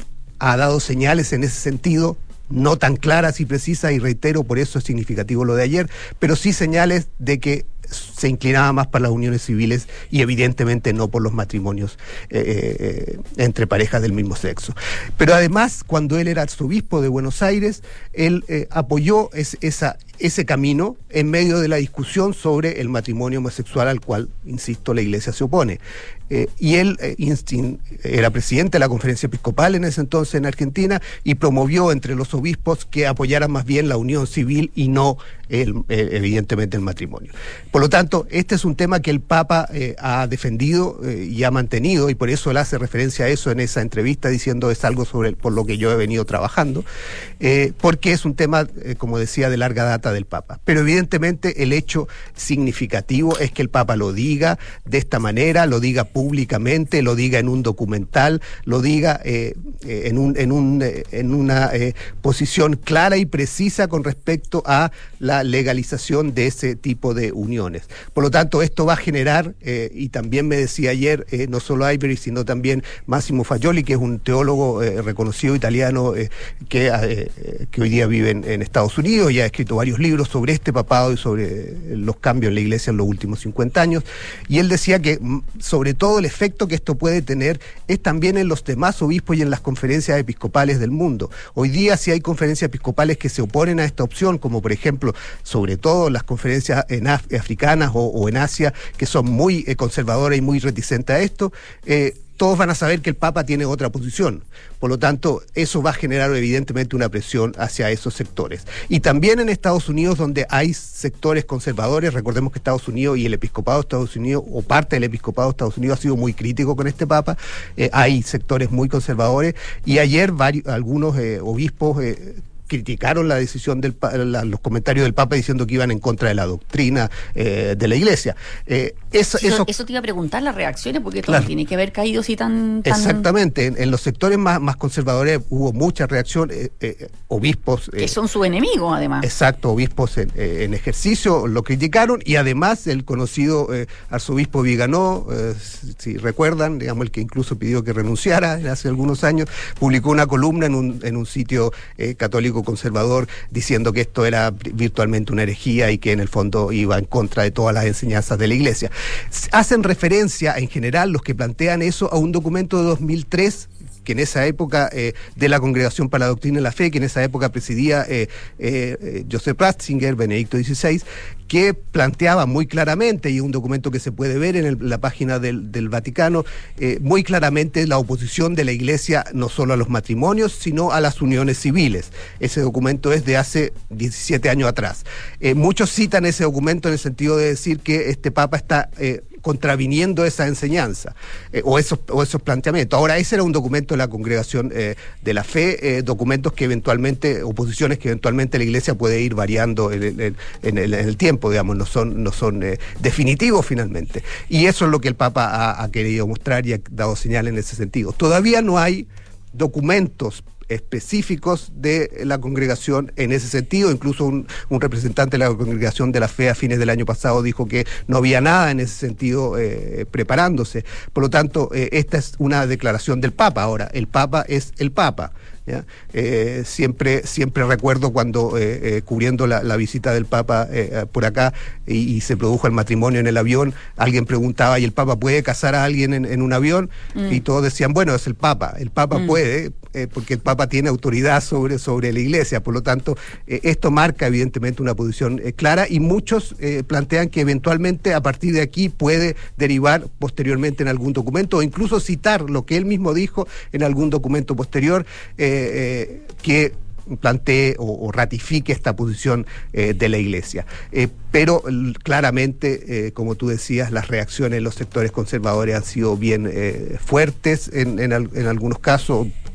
ha dado señales en ese sentido, no tan claras y precisas, y reitero, por eso es significativo lo de ayer, pero sí señales de que se inclinaba más para las uniones civiles y evidentemente no por los matrimonios eh, eh, entre parejas del mismo sexo. Pero además, cuando él era arzobispo de Buenos Aires, él eh, apoyó es, esa, ese camino en medio de la discusión sobre el matrimonio homosexual, al cual, insisto, la Iglesia se opone. Eh, y él eh, instin, era presidente de la Conferencia Episcopal en ese entonces en Argentina y promovió entre los obispos que apoyaran más bien la unión civil y no el, eh, evidentemente el matrimonio. Por lo tanto, este es un tema que el Papa eh, ha defendido eh, y ha mantenido, y por eso él hace referencia a eso en esa entrevista, diciendo es algo sobre el, por lo que yo he venido trabajando, eh, porque es un tema, eh, como decía, de larga data del Papa. Pero evidentemente el hecho significativo es que el Papa lo diga de esta manera, lo diga públicamente, lo diga en un documental, lo diga eh, eh, en, un, en, un, eh, en una eh, posición clara y precisa con respecto a la legalización de ese tipo de uniones. Por lo tanto, esto va a generar, eh, y también me decía ayer, eh, no solo Ivory, sino también Massimo Fagioli, que es un teólogo eh, reconocido italiano eh, que, eh, que hoy día vive en, en Estados Unidos y ha escrito varios libros sobre este papado y sobre los cambios en la Iglesia en los últimos cincuenta años, y él decía que sobre todo el efecto que esto puede tener es también en los demás obispos y en las conferencias episcopales del mundo. Hoy día sí hay conferencias episcopales que se oponen a esta opción, como por ejemplo, sobre todo las conferencias en Af- africanas o, o en Asia, que son muy eh, conservadoras y muy reticentes a esto. eh, todos van a saber que el Papa tiene otra posición. Por lo tanto, eso va a generar evidentemente una presión hacia esos sectores. Y también en Estados Unidos, donde hay sectores conservadores, recordemos que Estados Unidos y el episcopado de Estados Unidos, o parte del episcopado de Estados Unidos, ha sido muy crítico con este Papa. Eh, hay sectores muy conservadores, y ayer varios, algunos eh, obispos eh, criticaron la decisión del la, los comentarios del Papa diciendo que iban en contra de la doctrina eh, de la Iglesia. Eh, eso, eso, eso, eso te iba a preguntar, las reacciones, porque esto claro. no tiene que haber caído así tan... tan... Exactamente, en, en los sectores más, más conservadores hubo mucha reacción, eh, eh, obispos... que eh, son su enemigo, además. Exacto, obispos en, eh, en ejercicio lo criticaron, y además el conocido eh, arzobispo Viganó, eh, si, si recuerdan, digamos, el que incluso pidió que renunciara hace algunos años, publicó una columna en un, en un sitio eh, católico conservador diciendo que esto era virtualmente una herejía y que en el fondo iba en contra de todas las enseñanzas de la Iglesia. Hacen referencia en general los que plantean eso a un documento de dos mil tres que en esa época eh, de la Congregación para la Doctrina de la Fe, que en esa época presidía eh, eh, Joseph Ratzinger, Benedicto dieciséis, que planteaba muy claramente, y un documento que se puede ver en el, la página del, del Vaticano, eh, muy claramente la oposición de la Iglesia no solo a los matrimonios, sino a las uniones civiles. Ese documento es de hace diecisiete años atrás. Eh, muchos citan ese documento en el sentido de decir que este Papa está... Eh, contraviniendo esa enseñanza eh, o, esos, o esos planteamientos. Ahora, ese era un documento de la Congregación eh, de la Fe, eh, documentos que eventualmente, oposiciones que eventualmente la Iglesia puede ir variando en el, en el, en el tiempo, digamos, no son, no son eh, definitivos finalmente. Y eso es lo que el Papa ha, ha querido mostrar y ha dado señal en ese sentido. Todavía no hay documentos específicos de la congregación en ese sentido. Incluso un, un representante de la Congregación de la Fe a fines del año pasado dijo que no había nada en ese sentido eh, preparándose. Por lo tanto, eh, esta es una declaración del Papa. Ahora, el Papa es el Papa. ¿Ya? Eh, siempre siempre recuerdo cuando eh, eh, cubriendo la, la visita del Papa eh, por acá y, y se produjo el matrimonio en el avión, alguien preguntaba, ¿y el Papa puede casar a alguien en, en un avión? Mm. Y todos decían, bueno, es el Papa, el Papa mm. puede, eh, porque el Papa tiene autoridad sobre, sobre la Iglesia. Por lo tanto, eh, esto marca evidentemente una posición eh, clara, y muchos eh, plantean que eventualmente a partir de aquí puede derivar posteriormente en algún documento, o incluso citar lo que él mismo dijo en algún documento posterior, eh, Eh, que plantee o, o ratifique esta posición eh, de la Iglesia. Eh, pero claramente, eh, como tú decías, las reacciones en los sectores conservadores han sido bien eh, fuertes en, en, en algunos casos.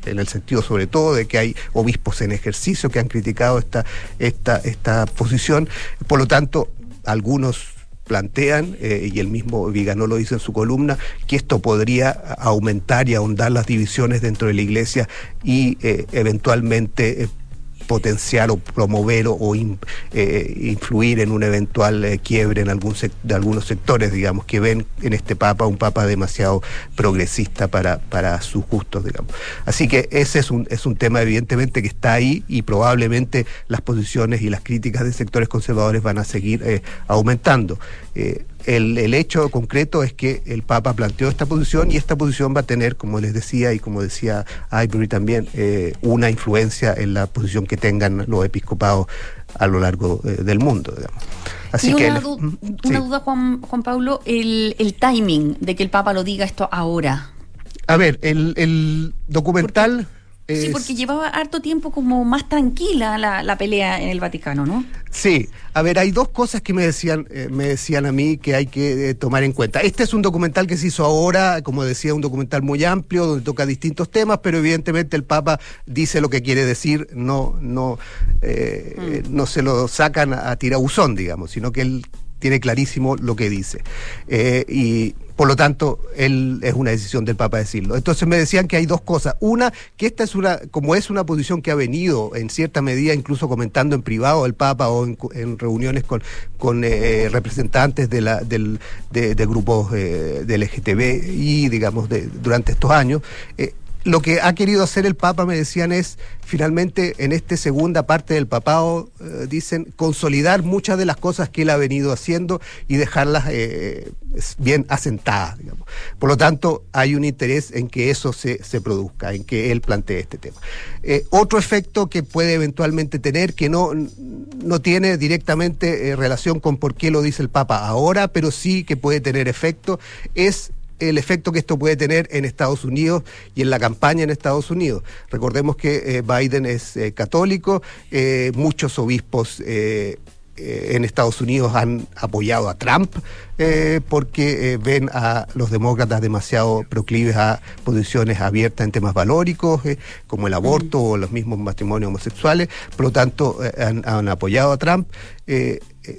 en el sentido sobre todo de que hay obispos en ejercicio que han criticado esta, esta, esta posición. Por lo tanto, algunos plantean, eh, y el mismo Viganò lo dice en su columna, que esto podría aumentar y ahondar las divisiones dentro de la Iglesia y eh, eventualmente eh, potenciar o promover o, o in, eh, influir en un eventual eh, quiebre en algún sec- de algunos sectores, digamos, que ven en este Papa un Papa demasiado progresista para, para sus gustos, digamos. Así que ese es un, es un tema evidentemente que está ahí y probablemente las posiciones y las críticas de sectores conservadores van a seguir eh, aumentando. Eh, El, el hecho concreto es que el Papa planteó esta posición y esta posición va a tener, como les decía y como decía Ivory también, eh, una influencia en la posición que tengan los episcopados a lo largo eh, del mundo, digamos. Así y que una, el, du- sí. una duda, Juan, Juan Pablo, el, el timing de que el Papa lo diga esto ahora. A ver, el, el documental... Sí, porque llevaba harto tiempo como más tranquila la, la pelea en el Vaticano, ¿no? Sí, a ver, hay dos cosas que me decían, eh, me decían a mí que hay que eh, tomar en cuenta. Este es un documental que se hizo ahora, como decía, un documental muy amplio, donde toca distintos temas, pero evidentemente el Papa dice lo que quiere decir, no, no, eh, mm. eh, no se lo sacan a, a tirabuzón, digamos, sino que él tiene clarísimo lo que dice. Eh, y por lo tanto, él es una decisión del Papa decirlo. Entonces me decían que hay dos cosas. Una, que esta es una, como es una posición que ha venido en cierta medida incluso comentando en privado el Papa o en, en reuniones con, con eh, representantes de, la, del, de, de grupos eh, del L G T B I, digamos, de, durante estos años. Eh, Lo que ha querido hacer el Papa, me decían, es finalmente en esta segunda parte del papado, eh, dicen, consolidar muchas de las cosas que él ha venido haciendo y dejarlas eh, bien asentadas, digamos. Por lo tanto, hay un interés en que eso se, se produzca, en que él plantee este tema. Eh, otro efecto que puede eventualmente tener, que no, no tiene directamente eh, relación con por qué lo dice el Papa ahora, pero sí que puede tener efecto, es el efecto que esto puede tener en Estados Unidos y en la campaña en Estados Unidos. Recordemos que eh, Biden es eh, católico, eh, muchos obispos eh, eh, en Estados Unidos han apoyado a Trump eh, porque eh, ven a los demócratas demasiado proclives a posiciones abiertas en temas valóricos, eh, como el aborto mm. o los mismos matrimonios homosexuales. Por lo tanto, eh, han, han apoyado a Trump. Eh,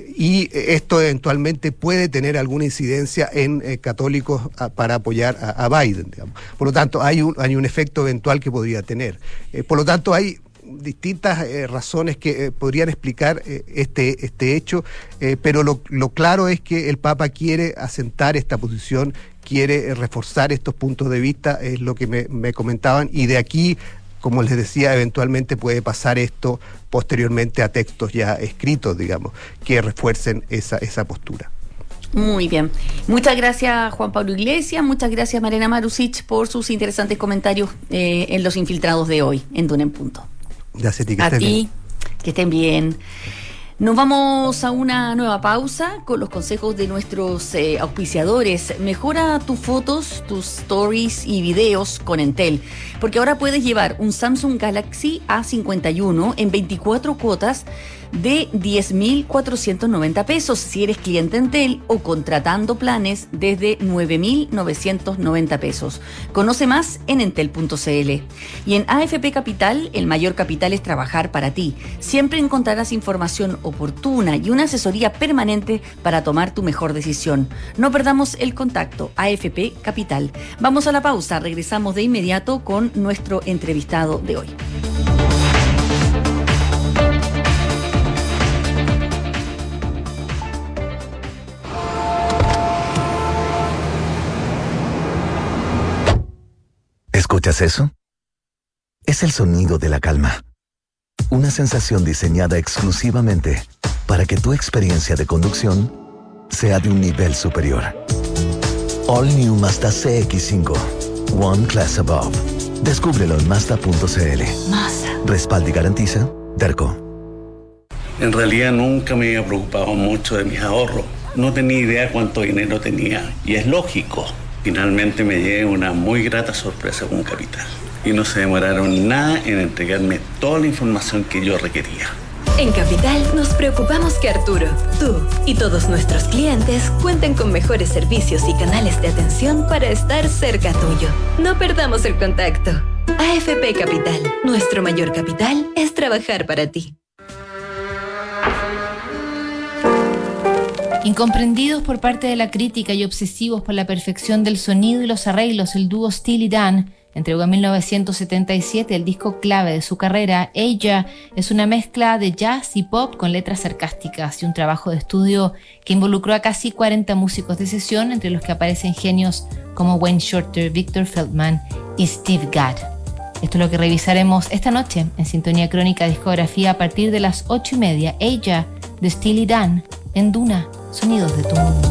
y esto eventualmente puede tener alguna incidencia en eh, católicos a, para apoyar a, a Biden, digamos. Por lo tanto, hay un, hay un efecto eventual que podría tener. Eh, por lo tanto, hay distintas eh, razones que eh, podrían explicar eh, este, este hecho, eh, pero lo, lo claro es que el Papa quiere asentar esta posición, quiere eh, reforzar estos puntos de vista, es lo que me, me comentaban, y de aquí, como les decía, eventualmente puede pasar esto posteriormente a textos ya escritos, digamos, que refuercen esa, esa postura. Muy bien. Muchas gracias, Juan Pablo Iglesias. Muchas gracias, Mariana Marusic, por sus interesantes comentarios eh, en Los Infiltrados de hoy, en Duna en Punto. Gracias a ti, que a estén ti, bien. Que estén bien. Nos vamos a una nueva pausa con los consejos de nuestros eh, auspiciadores. Mejora tus fotos, tus stories y videos con Entel, porque ahora puedes llevar un Samsung Galaxy A cincuenta y uno en veinticuatro cuotas de diez mil cuatrocientos noventa pesos si eres cliente Entel o contratando planes desde nueve mil novecientos noventa pesos. Conoce más en entel punto c l. Y en A F P Capital, el mayor capital es trabajar para ti. Siempre encontrarás información oportuna y una asesoría permanente para tomar tu mejor decisión. No perdamos el contacto. A F P Capital. Vamos a la pausa, regresamos de inmediato con nuestro entrevistado de hoy. ¿Escuchas eso? Es el sonido de la calma. Una sensación diseñada exclusivamente para que tu experiencia de conducción sea de un nivel superior. All New Mazda C X cinco. One Class Above. Descúbrelo en Mazda punto c l. Mazda. Respalda y garantiza Derco. En realidad nunca me había preocupado mucho de mis ahorros. No tenía idea cuánto dinero tenía. Y es lógico. Finalmente me llevé una muy grata sorpresa con Capital. Y no se demoraron nada en entregarme toda la información que yo requería. En Capital nos preocupamos que Arturo, tú y todos nuestros clientes cuenten con mejores servicios y canales de atención para estar cerca tuyo. No perdamos el contacto. A F P Capital, nuestro mayor capital es trabajar para ti. Incomprendidos por parte de la crítica y obsesivos por la perfección del sonido y los arreglos, el dúo Steely Dan entregó en mil novecientos setenta y siete el disco clave de su carrera. Ella es una mezcla de jazz y pop con letras sarcásticas y un trabajo de estudio que involucró a casi cuarenta músicos de sesión, entre los que aparecen genios como Wayne Shorter, Victor Feldman y Steve Gadd. Esto es lo que revisaremos esta noche en Sintonía Crónica Discografía a partir de las ocho y media. Ella, de Steely Dan, en Duna, Sonidos de tu Mundo.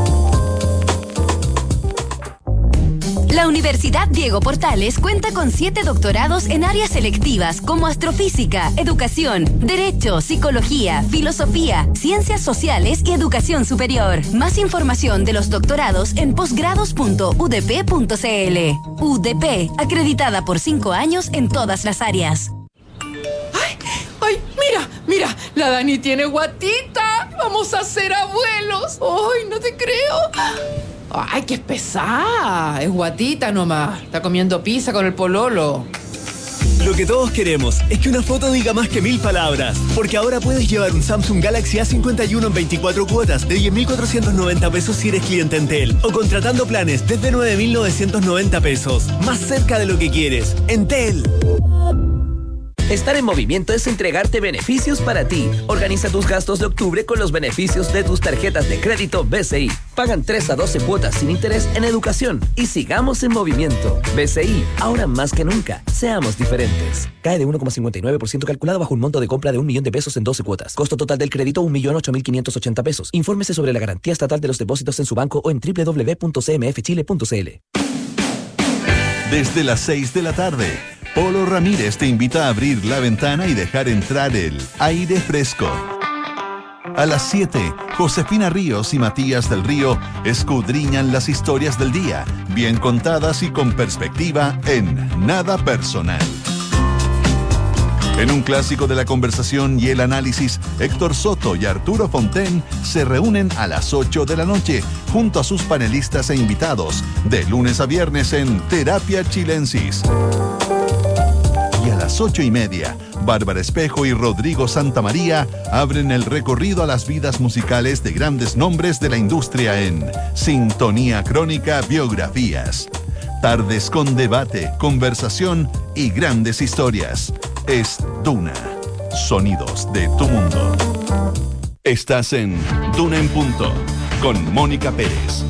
La Universidad Diego Portales cuenta con siete doctorados en áreas selectivas como astrofísica, educación, derecho, psicología, filosofía, ciencias sociales y educación superior. Más información de los doctorados en posgrados punto u d p punto c l. U D P, acreditada por cinco años en todas las áreas. ¡Ay! ¡Ay! ¡Mira! ¡Mira! La Dani tiene guatita. ¡Vamos a ser abuelos! ¡Ay! ¡No te creo! ¡Ay, qué pesada! Es guatita nomás. Está comiendo pizza con el pololo. Lo que todos queremos es que una foto diga más que mil palabras, porque ahora puedes llevar un Samsung Galaxy A cincuenta y uno en veinticuatro cuotas de diez mil cuatrocientos noventa pesos si eres cliente Entel, o contratando planes desde nueve mil novecientos noventa pesos. Más cerca de lo que quieres. Entel. Estar en movimiento es entregarte beneficios para ti. Organiza tus gastos de octubre con los beneficios de tus tarjetas de crédito B C I. Pagan tres a doce cuotas sin interés en educación. Y sigamos en movimiento. B C I, ahora más que nunca. Seamos diferentes. Cae de uno coma cincuenta y nueve por ciento calculado bajo un monto de compra de un millón de pesos en doce cuotas. Costo total del crédito un millón ocho mil quinientos ochenta pesos. Infórmese sobre la garantía estatal de los depósitos en su banco o en doble u doble u doble u punto c m f chile punto c l. Desde las seis de la tarde, Polo Ramírez te invita a abrir la ventana y dejar entrar el aire fresco. A las siete, Josefina Ríos y Matías del Río escudriñan las historias del día, bien contadas y con perspectiva en Nada Personal. En un clásico de la conversación y el análisis, Héctor Soto y Arturo Fonten se reúnen a las ocho de la noche junto a sus panelistas e invitados, de lunes a viernes en Terapia Chilensis. Y a las ocho y media, Bárbara Espejo y Rodrigo Santamaría abren el recorrido a las vidas musicales de grandes nombres de la industria en Sintonía Crónica Biografías. Tardes con debate, conversación y grandes historias. Es Duna, Sonidos de tu Mundo. Estás en Duna en Punto, con Mónica Pérez.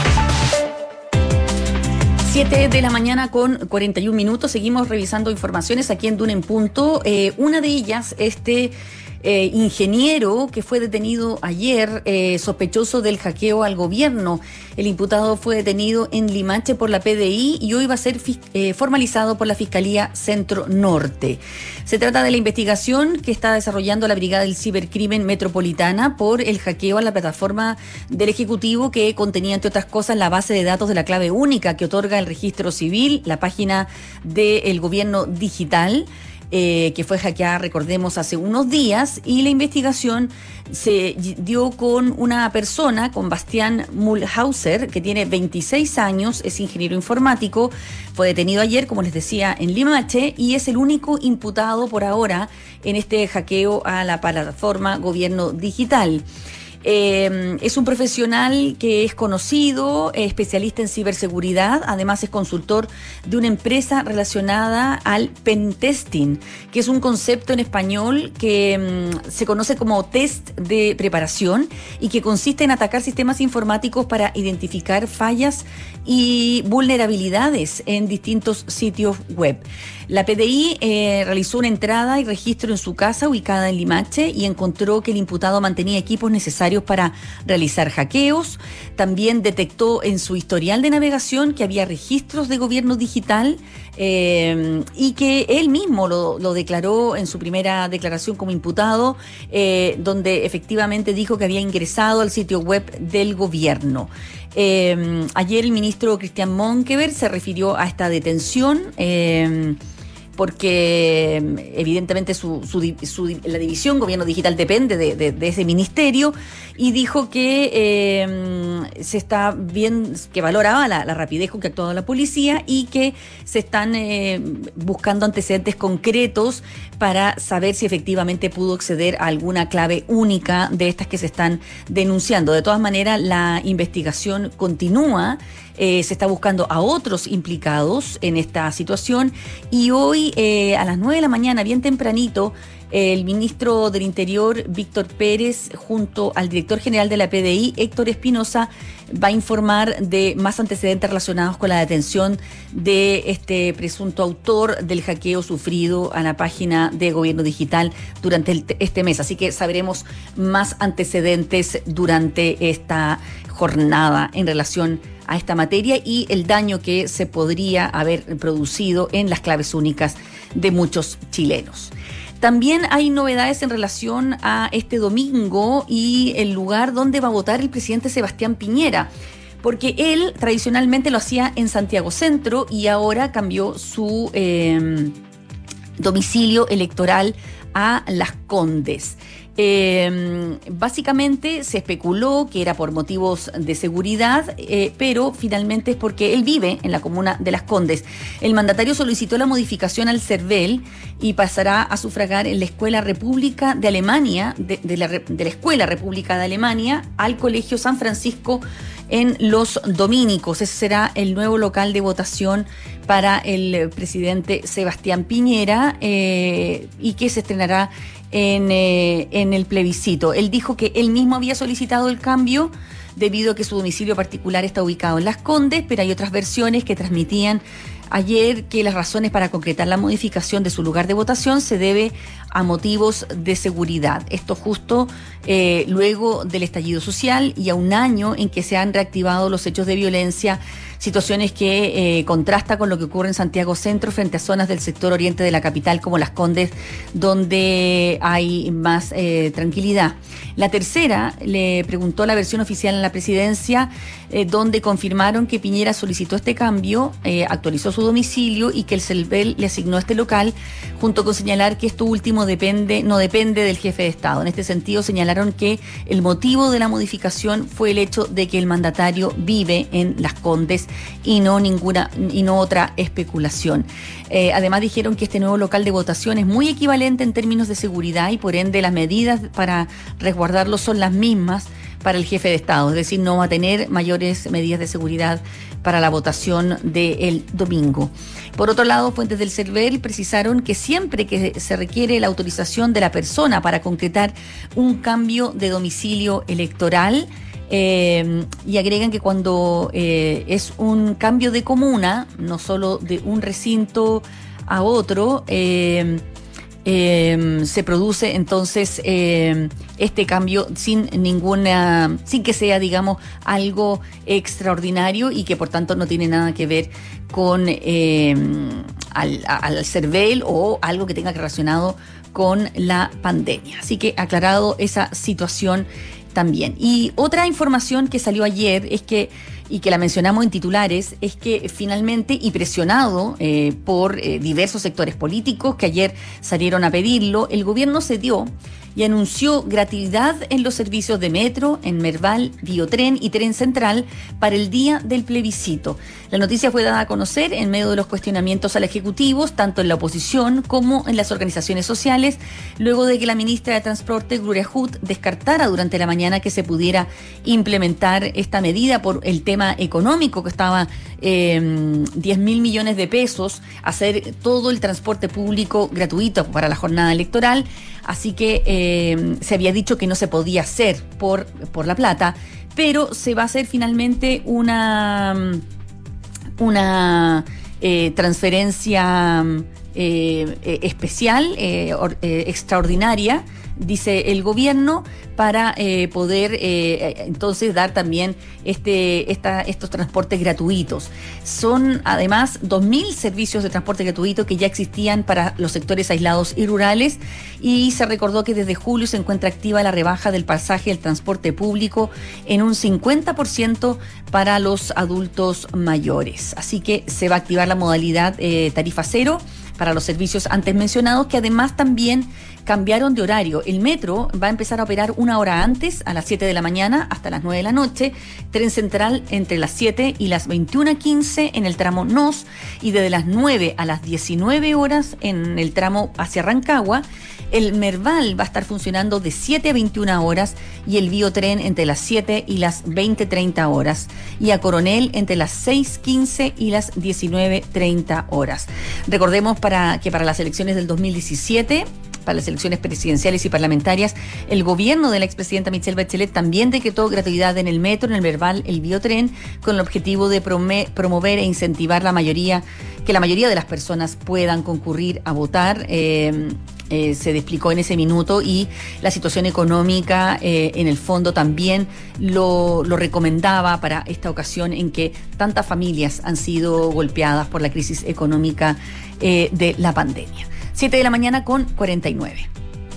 siete de la mañana con cuarenta y un minutos. Seguimos revisando informaciones aquí en Duna en Punto. Eh, una de ellas, este eh, ingeniero que fue detenido ayer, eh, sospechoso del hackeo al gobierno. El imputado fue detenido en Limache por la P D I y hoy va a ser eh, formalizado por la Fiscalía Centro Norte. Se trata de la investigación que está desarrollando la Brigada del Cibercrimen Metropolitana por el hackeo a la plataforma del Ejecutivo, que contenía, entre otras cosas, la base de datos de la clave única que otorga el registro civil, la página del gobierno digital, Eh, que fue hackeada, recordemos, hace unos días, y la investigación se dio con una persona, con Bastián Mulhauser, que tiene veintiséis años, es ingeniero informático, fue detenido ayer, como les decía, en Limache, y es el único imputado por ahora en este hackeo a la plataforma Gobierno Digital. Eh, es un profesional que es conocido, eh, especialista en ciberseguridad, además es consultor de una empresa relacionada al pentesting, que es un concepto en español que mm, se conoce como test de preparación y que consiste en atacar sistemas informáticos para identificar fallas y vulnerabilidades en distintos sitios web. La P D I eh, realizó una entrada y registro en su casa ubicada en Limache y encontró que el imputado mantenía equipos necesarios para realizar hackeos. También detectó en su historial de navegación que había registros de gobierno digital eh, y que él mismo lo, lo declaró en su primera declaración como imputado, eh, donde efectivamente dijo que había ingresado al sitio web del gobierno. Eh, ayer el ministro Cristian Monkever se refirió a esta detención. Eh, porque evidentemente su, su, su, la división gobierno digital depende de, de, de ese ministerio, y dijo que eh, se está bien, que valoraba la, la rapidez con que ha actuado la policía y que se están eh, buscando antecedentes concretos para saber si efectivamente pudo acceder a alguna clave única de estas que se están denunciando. De todas maneras, la investigación continúa. Eh, se está buscando a otros implicados en esta situación, y hoy eh, a las nueve de la mañana, bien tempranito, el ministro del Interior, Víctor Pérez, junto al director general de la P D I, Héctor Espinosa, va a informar de más antecedentes relacionados con la detención de este presunto autor del hackeo sufrido a la página de Gobierno Digital durante el, este mes. Así que sabremos más antecedentes durante esta jornada en relación a esta materia y el daño que se podría haber producido en las claves únicas de muchos chilenos. También hay novedades en relación a este domingo y el lugar donde va a votar el presidente Sebastián Piñera, porque él tradicionalmente lo hacía en Santiago Centro y ahora cambió su eh, domicilio electoral a Las Condes. Eh, básicamente se especuló que era por motivos de seguridad, eh, pero finalmente es porque él vive en la comuna de Las Condes. El mandatario solicitó la modificación al CERVEL y pasará a sufragar en la Escuela República de Alemania, de, de, la, de la Escuela República de Alemania al Colegio San Francisco en Los Dominicos. Ese será el nuevo local de votación para el presidente Sebastián Piñera eh, y que se estrenará en, eh, en el plebiscito. Él dijo que él mismo había solicitado el cambio debido a que su domicilio particular está ubicado en Las Condes, pero hay otras versiones que transmitían ayer que las razones para concretar la modificación de su lugar de votación se debe a motivos de seguridad. Esto justo eh, luego del estallido social y a un año en que se han reactivado los hechos de violencia, situaciones que eh, contrasta con lo que ocurre en Santiago Centro frente a zonas del sector oriente de la capital como Las Condes, donde hay más eh, tranquilidad. La tercera le preguntó la versión oficial en la presidencia, eh, donde confirmaron que Piñera solicitó este cambio, eh, actualizó su domicilio y que el CERVEL le asignó este local, junto con señalar que esto último depende, no depende del jefe de Estado. En este sentido señalaron que el motivo de la modificación fue el hecho de que el mandatario vive en Las Condes y no ninguna y no otra especulación. Eh, además dijeron que este nuevo local de votación es muy equivalente en términos de seguridad y por ende las medidas para resguardarlo son las mismas para el jefe de Estado, es decir, no va a tener mayores medidas de seguridad para la votación del domingo. Por otro lado, fuentes del CERVEL precisaron que siempre que se requiere la autorización de la persona para concretar un cambio de domicilio electoral, Eh, y agregan que cuando eh, es un cambio de comuna, no solo de un recinto a otro, eh, eh, se produce entonces eh, este cambio sin ninguna, sin que sea, digamos, algo extraordinario y que por tanto no tiene nada que ver con eh, al, al CERVEL o algo que tenga que relacionado con la pandemia. Así que aclarado esa situación también. Y otra información que salió ayer es que, y que la mencionamos en titulares, es que finalmente, y presionado eh, por eh, diversos sectores políticos que ayer salieron a pedirlo, el gobierno cedió y anunció gratuidad en los servicios de metro, en Merval, Biotren y Tren Central para el día del plebiscito. La noticia fue dada a conocer en medio de los cuestionamientos al Ejecutivo, tanto en la oposición como en las organizaciones sociales, luego de que la ministra de Transporte, Gloria Hood, descartara durante la mañana que se pudiera implementar esta medida por el tema económico, que estaba eh, diez mil millones de pesos, hacer todo el transporte público gratuito para la jornada electoral. Así que eh, se había dicho que no se podía hacer por, por la plata, pero se va a hacer finalmente una, una eh, transferencia eh, eh, especial, eh, or, eh, extraordinaria, dice el gobierno, para eh, poder eh, entonces dar también este, esta, estos transportes gratuitos. Son además dos mil servicios de transporte gratuito que ya existían para los sectores aislados y rurales, y se recordó que desde julio se encuentra activa la rebaja del pasaje del transporte público en un cincuenta por ciento para los adultos mayores. Así que se va a activar la modalidad eh, tarifa cero para los servicios antes mencionados, que además también cambiaron de horario. El metro va a empezar a operar una hora antes, a las siete de la mañana hasta las nueve de la noche, tren central entre las siete y las veintiuna quince en el tramo Nos, y desde las nueve a las diecinueve horas en el tramo hacia Rancagua. El Merval va a estar funcionando de siete a veintiuna horas y el Biotren entre las siete y las veinte treinta horas, y a Coronel entre las seis quince y las diecinueve treinta horas. Recordemos para que para las elecciones del dos mil diecisiete, para las elecciones presidenciales y parlamentarias, el gobierno de la expresidenta Michelle Bachelet también decretó gratuidad en el metro, en el Merval, el Biotren, con el objetivo de promover e incentivar la mayoría, que la mayoría de las personas puedan concurrir a votar. Eh, Eh, se explicó en ese minuto, y la situación económica eh, en el fondo también lo, lo recomendaba para esta ocasión en que tantas familias han sido golpeadas por la crisis económica eh, de la pandemia. siete de la mañana con cuarenta y nueve.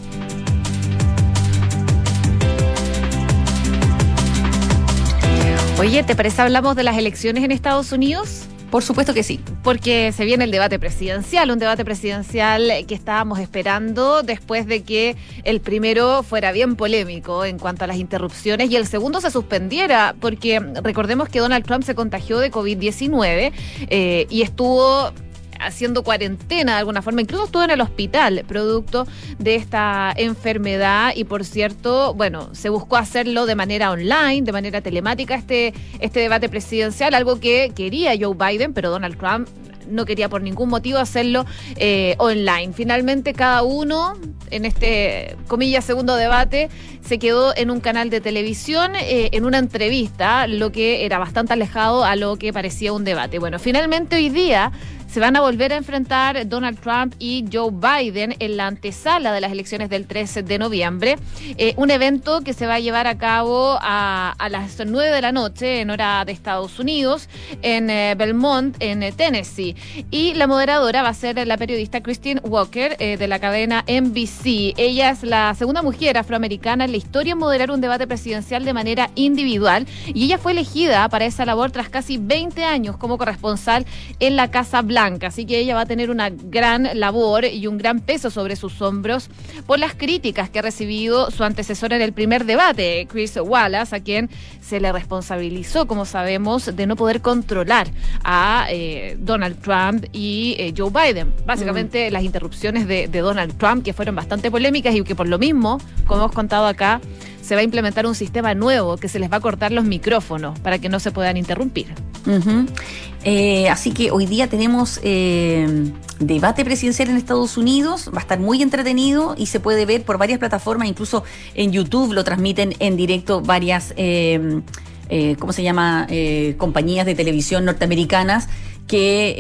Oye, ¿te parece hablamos de las elecciones en Estados Unidos? Por supuesto que sí. Porque se viene el debate presidencial, un debate presidencial que estábamos esperando después de que el primero fuera bien polémico en cuanto a las interrupciones y el segundo se suspendiera, porque recordemos que Donald Trump se contagió de covid diecinueve eh, y estuvo haciendo cuarentena de alguna forma, incluso estuvo en el hospital producto de esta enfermedad, y por cierto, bueno, se buscó hacerlo de manera online, de manera telemática este, este debate presidencial, algo que quería Joe Biden, pero Donald Trump no quería por ningún motivo hacerlo eh, online. Finalmente cada uno en este, comillas, segundo debate se quedó en un canal de televisión, eh, en una entrevista, lo que era bastante alejado a lo que parecía un debate. Bueno, finalmente hoy día se van a volver a enfrentar Donald Trump y Joe Biden en la antesala de las elecciones del trece de noviembre. Eh, un evento que se va a llevar a cabo a, a las nueve de la noche en hora de Estados Unidos, en eh, Belmont, en eh, Tennessee. Y la moderadora va a ser la periodista Christine Walker eh, de la cadena N B C. Ella es la segunda mujer afroamericana en la historia en moderar un debate presidencial de manera individual, y ella fue elegida para esa labor tras casi veinte años como corresponsal en la Casa Blanca. Así que ella va a tener una gran labor y un gran peso sobre sus hombros por las críticas que ha recibido su antecesor en el primer debate, Chris Wallace, a quien se le responsabilizó, como sabemos, de no poder controlar a eh, Donald Trump y eh, Joe Biden. Básicamente mm. las interrupciones de, de Donald Trump, que fueron bastante polémicas y que por lo mismo, como hemos contado acá, se va a implementar un sistema nuevo que se les va a cortar los micrófonos para que no se puedan interrumpir. Uh-huh. Eh, así que hoy día tenemos eh, debate presidencial en Estados Unidos, va a estar muy entretenido y se puede ver por varias plataformas, incluso en YouTube lo transmiten en directo varias, eh, eh, ¿cómo se llama? Eh, compañías de televisión norteamericanas que...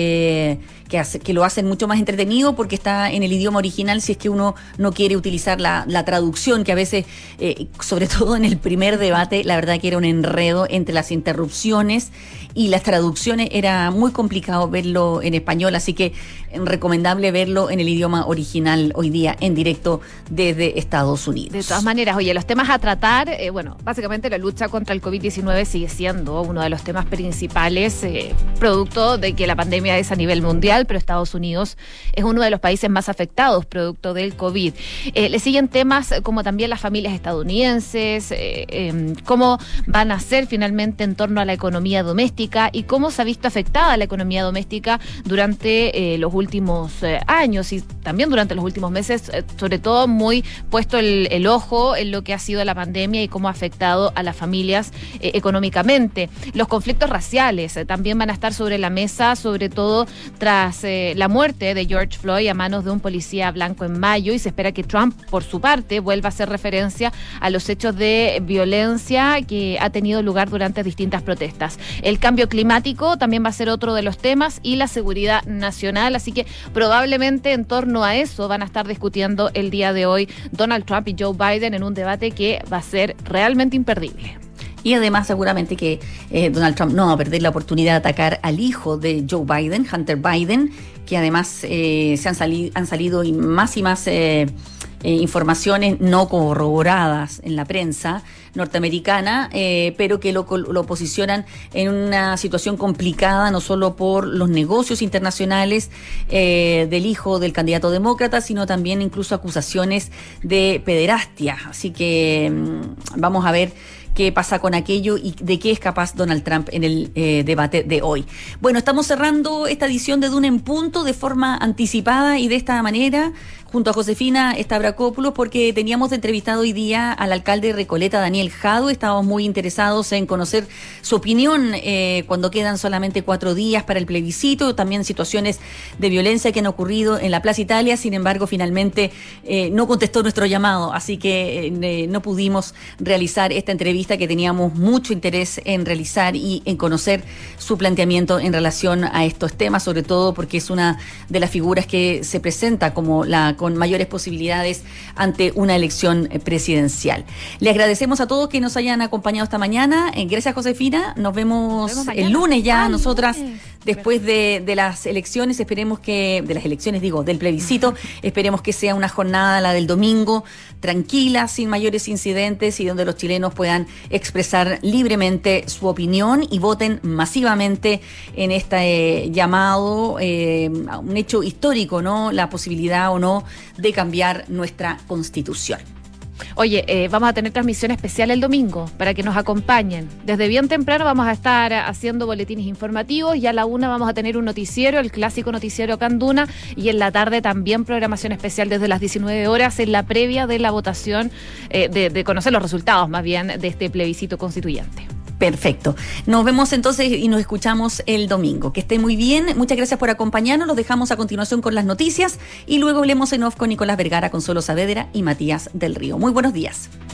Eh, Que, hace, que lo hacen mucho más entretenido porque está en el idioma original, si es que uno no quiere utilizar la, la traducción, que a veces, eh, sobre todo en el primer debate, la verdad que era un enredo entre las interrupciones y las traducciones, era muy complicado verlo en español, así que recomendable verlo en el idioma original hoy día en directo desde Estados Unidos. De todas maneras, oye, los temas a tratar, eh, bueno, básicamente la lucha contra el covid diecinueve sigue siendo uno de los temas principales, eh, producto de que la pandemia es a nivel mundial, pero Estados Unidos es uno de los países más afectados producto del COVID. Eh, le siguen temas como también las familias estadounidenses, eh, eh, cómo van a ser finalmente en torno a la economía doméstica y cómo se ha visto afectada la economía doméstica durante eh, los últimos eh, años y también durante los últimos meses, eh, sobre todo muy puesto el, el ojo en lo que ha sido la pandemia y cómo ha afectado a las familias eh, económicamente. Los conflictos raciales eh, también van a estar sobre la mesa, sobre todo tras Eh, la muerte de George Floyd a manos de un policía blanco en mayo, y se espera que Trump, por su parte, vuelva a hacer referencia a los hechos de violencia que ha tenido lugar durante distintas protestas. El cambio climático también va a ser otro de los temas y la seguridad nacional, así que probablemente en torno a eso van a estar discutiendo el día de hoy Donald Trump y Joe Biden en un debate que va a ser realmente imperdible. Y además seguramente que eh, Donald Trump no va a perder la oportunidad de atacar al hijo de Joe Biden, Hunter Biden, que además eh, se han, sali- han salido y más y más eh, eh, informaciones no corroboradas en la prensa norteamericana, eh, pero que lo, lo posicionan en una situación complicada, no solo por los negocios internacionales eh, del hijo del candidato demócrata, sino también incluso acusaciones de pederastia. Así que mmm, vamos a ver qué pasa con aquello y de qué es capaz Donald Trump en el eh, debate de hoy. Bueno, estamos cerrando esta edición de Duna en Punto de forma anticipada y de esta manera, junto a Josefina Stavrakopoulos, porque teníamos entrevistado hoy día al alcalde de Recoleta, Daniel Jadue. Estábamos muy interesados en conocer su opinión eh, cuando quedan solamente cuatro días para el plebiscito, también situaciones de violencia que han ocurrido en la Plaza Italia. Sin embargo, finalmente eh, no contestó nuestro llamado, así que eh, no pudimos realizar esta entrevista que teníamos mucho interés en realizar y en conocer su planteamiento en relación a estos temas, sobre todo porque es una de las figuras que se presenta como la con mayores posibilidades ante una elección presidencial. Le agradecemos a todos que nos hayan acompañado esta mañana. Gracias, Josefina. Nos vemos, Nos vemos el lunes ya, ah, nosotras, lunes. después de, de las elecciones. Esperemos que, de las elecciones digo, del plebiscito, esperemos que sea una jornada, la del domingo, tranquila, sin mayores incidentes y donde los chilenos puedan expresar libremente su opinión y voten masivamente en este eh, llamado, eh, un hecho histórico, ¿no? La posibilidad o no de cambiar nuestra Constitución. Oye, eh, vamos a tener transmisión especial el domingo para que nos acompañen. Desde bien temprano vamos a estar haciendo boletines informativos y a la una vamos a tener un noticiero, el clásico noticiero Canduna, y en la tarde también programación especial desde las diecinueve horas en la previa de la votación, eh, de, de conocer los resultados más bien de este plebiscito constituyente. Perfecto. Nos vemos entonces y nos escuchamos el domingo. Que esté muy bien. Muchas gracias por acompañarnos. Los dejamos a continuación con las noticias y luego hablemos en off con Nicolás Vergara, Consuelo Saavedra y Matías del Río. Muy buenos días.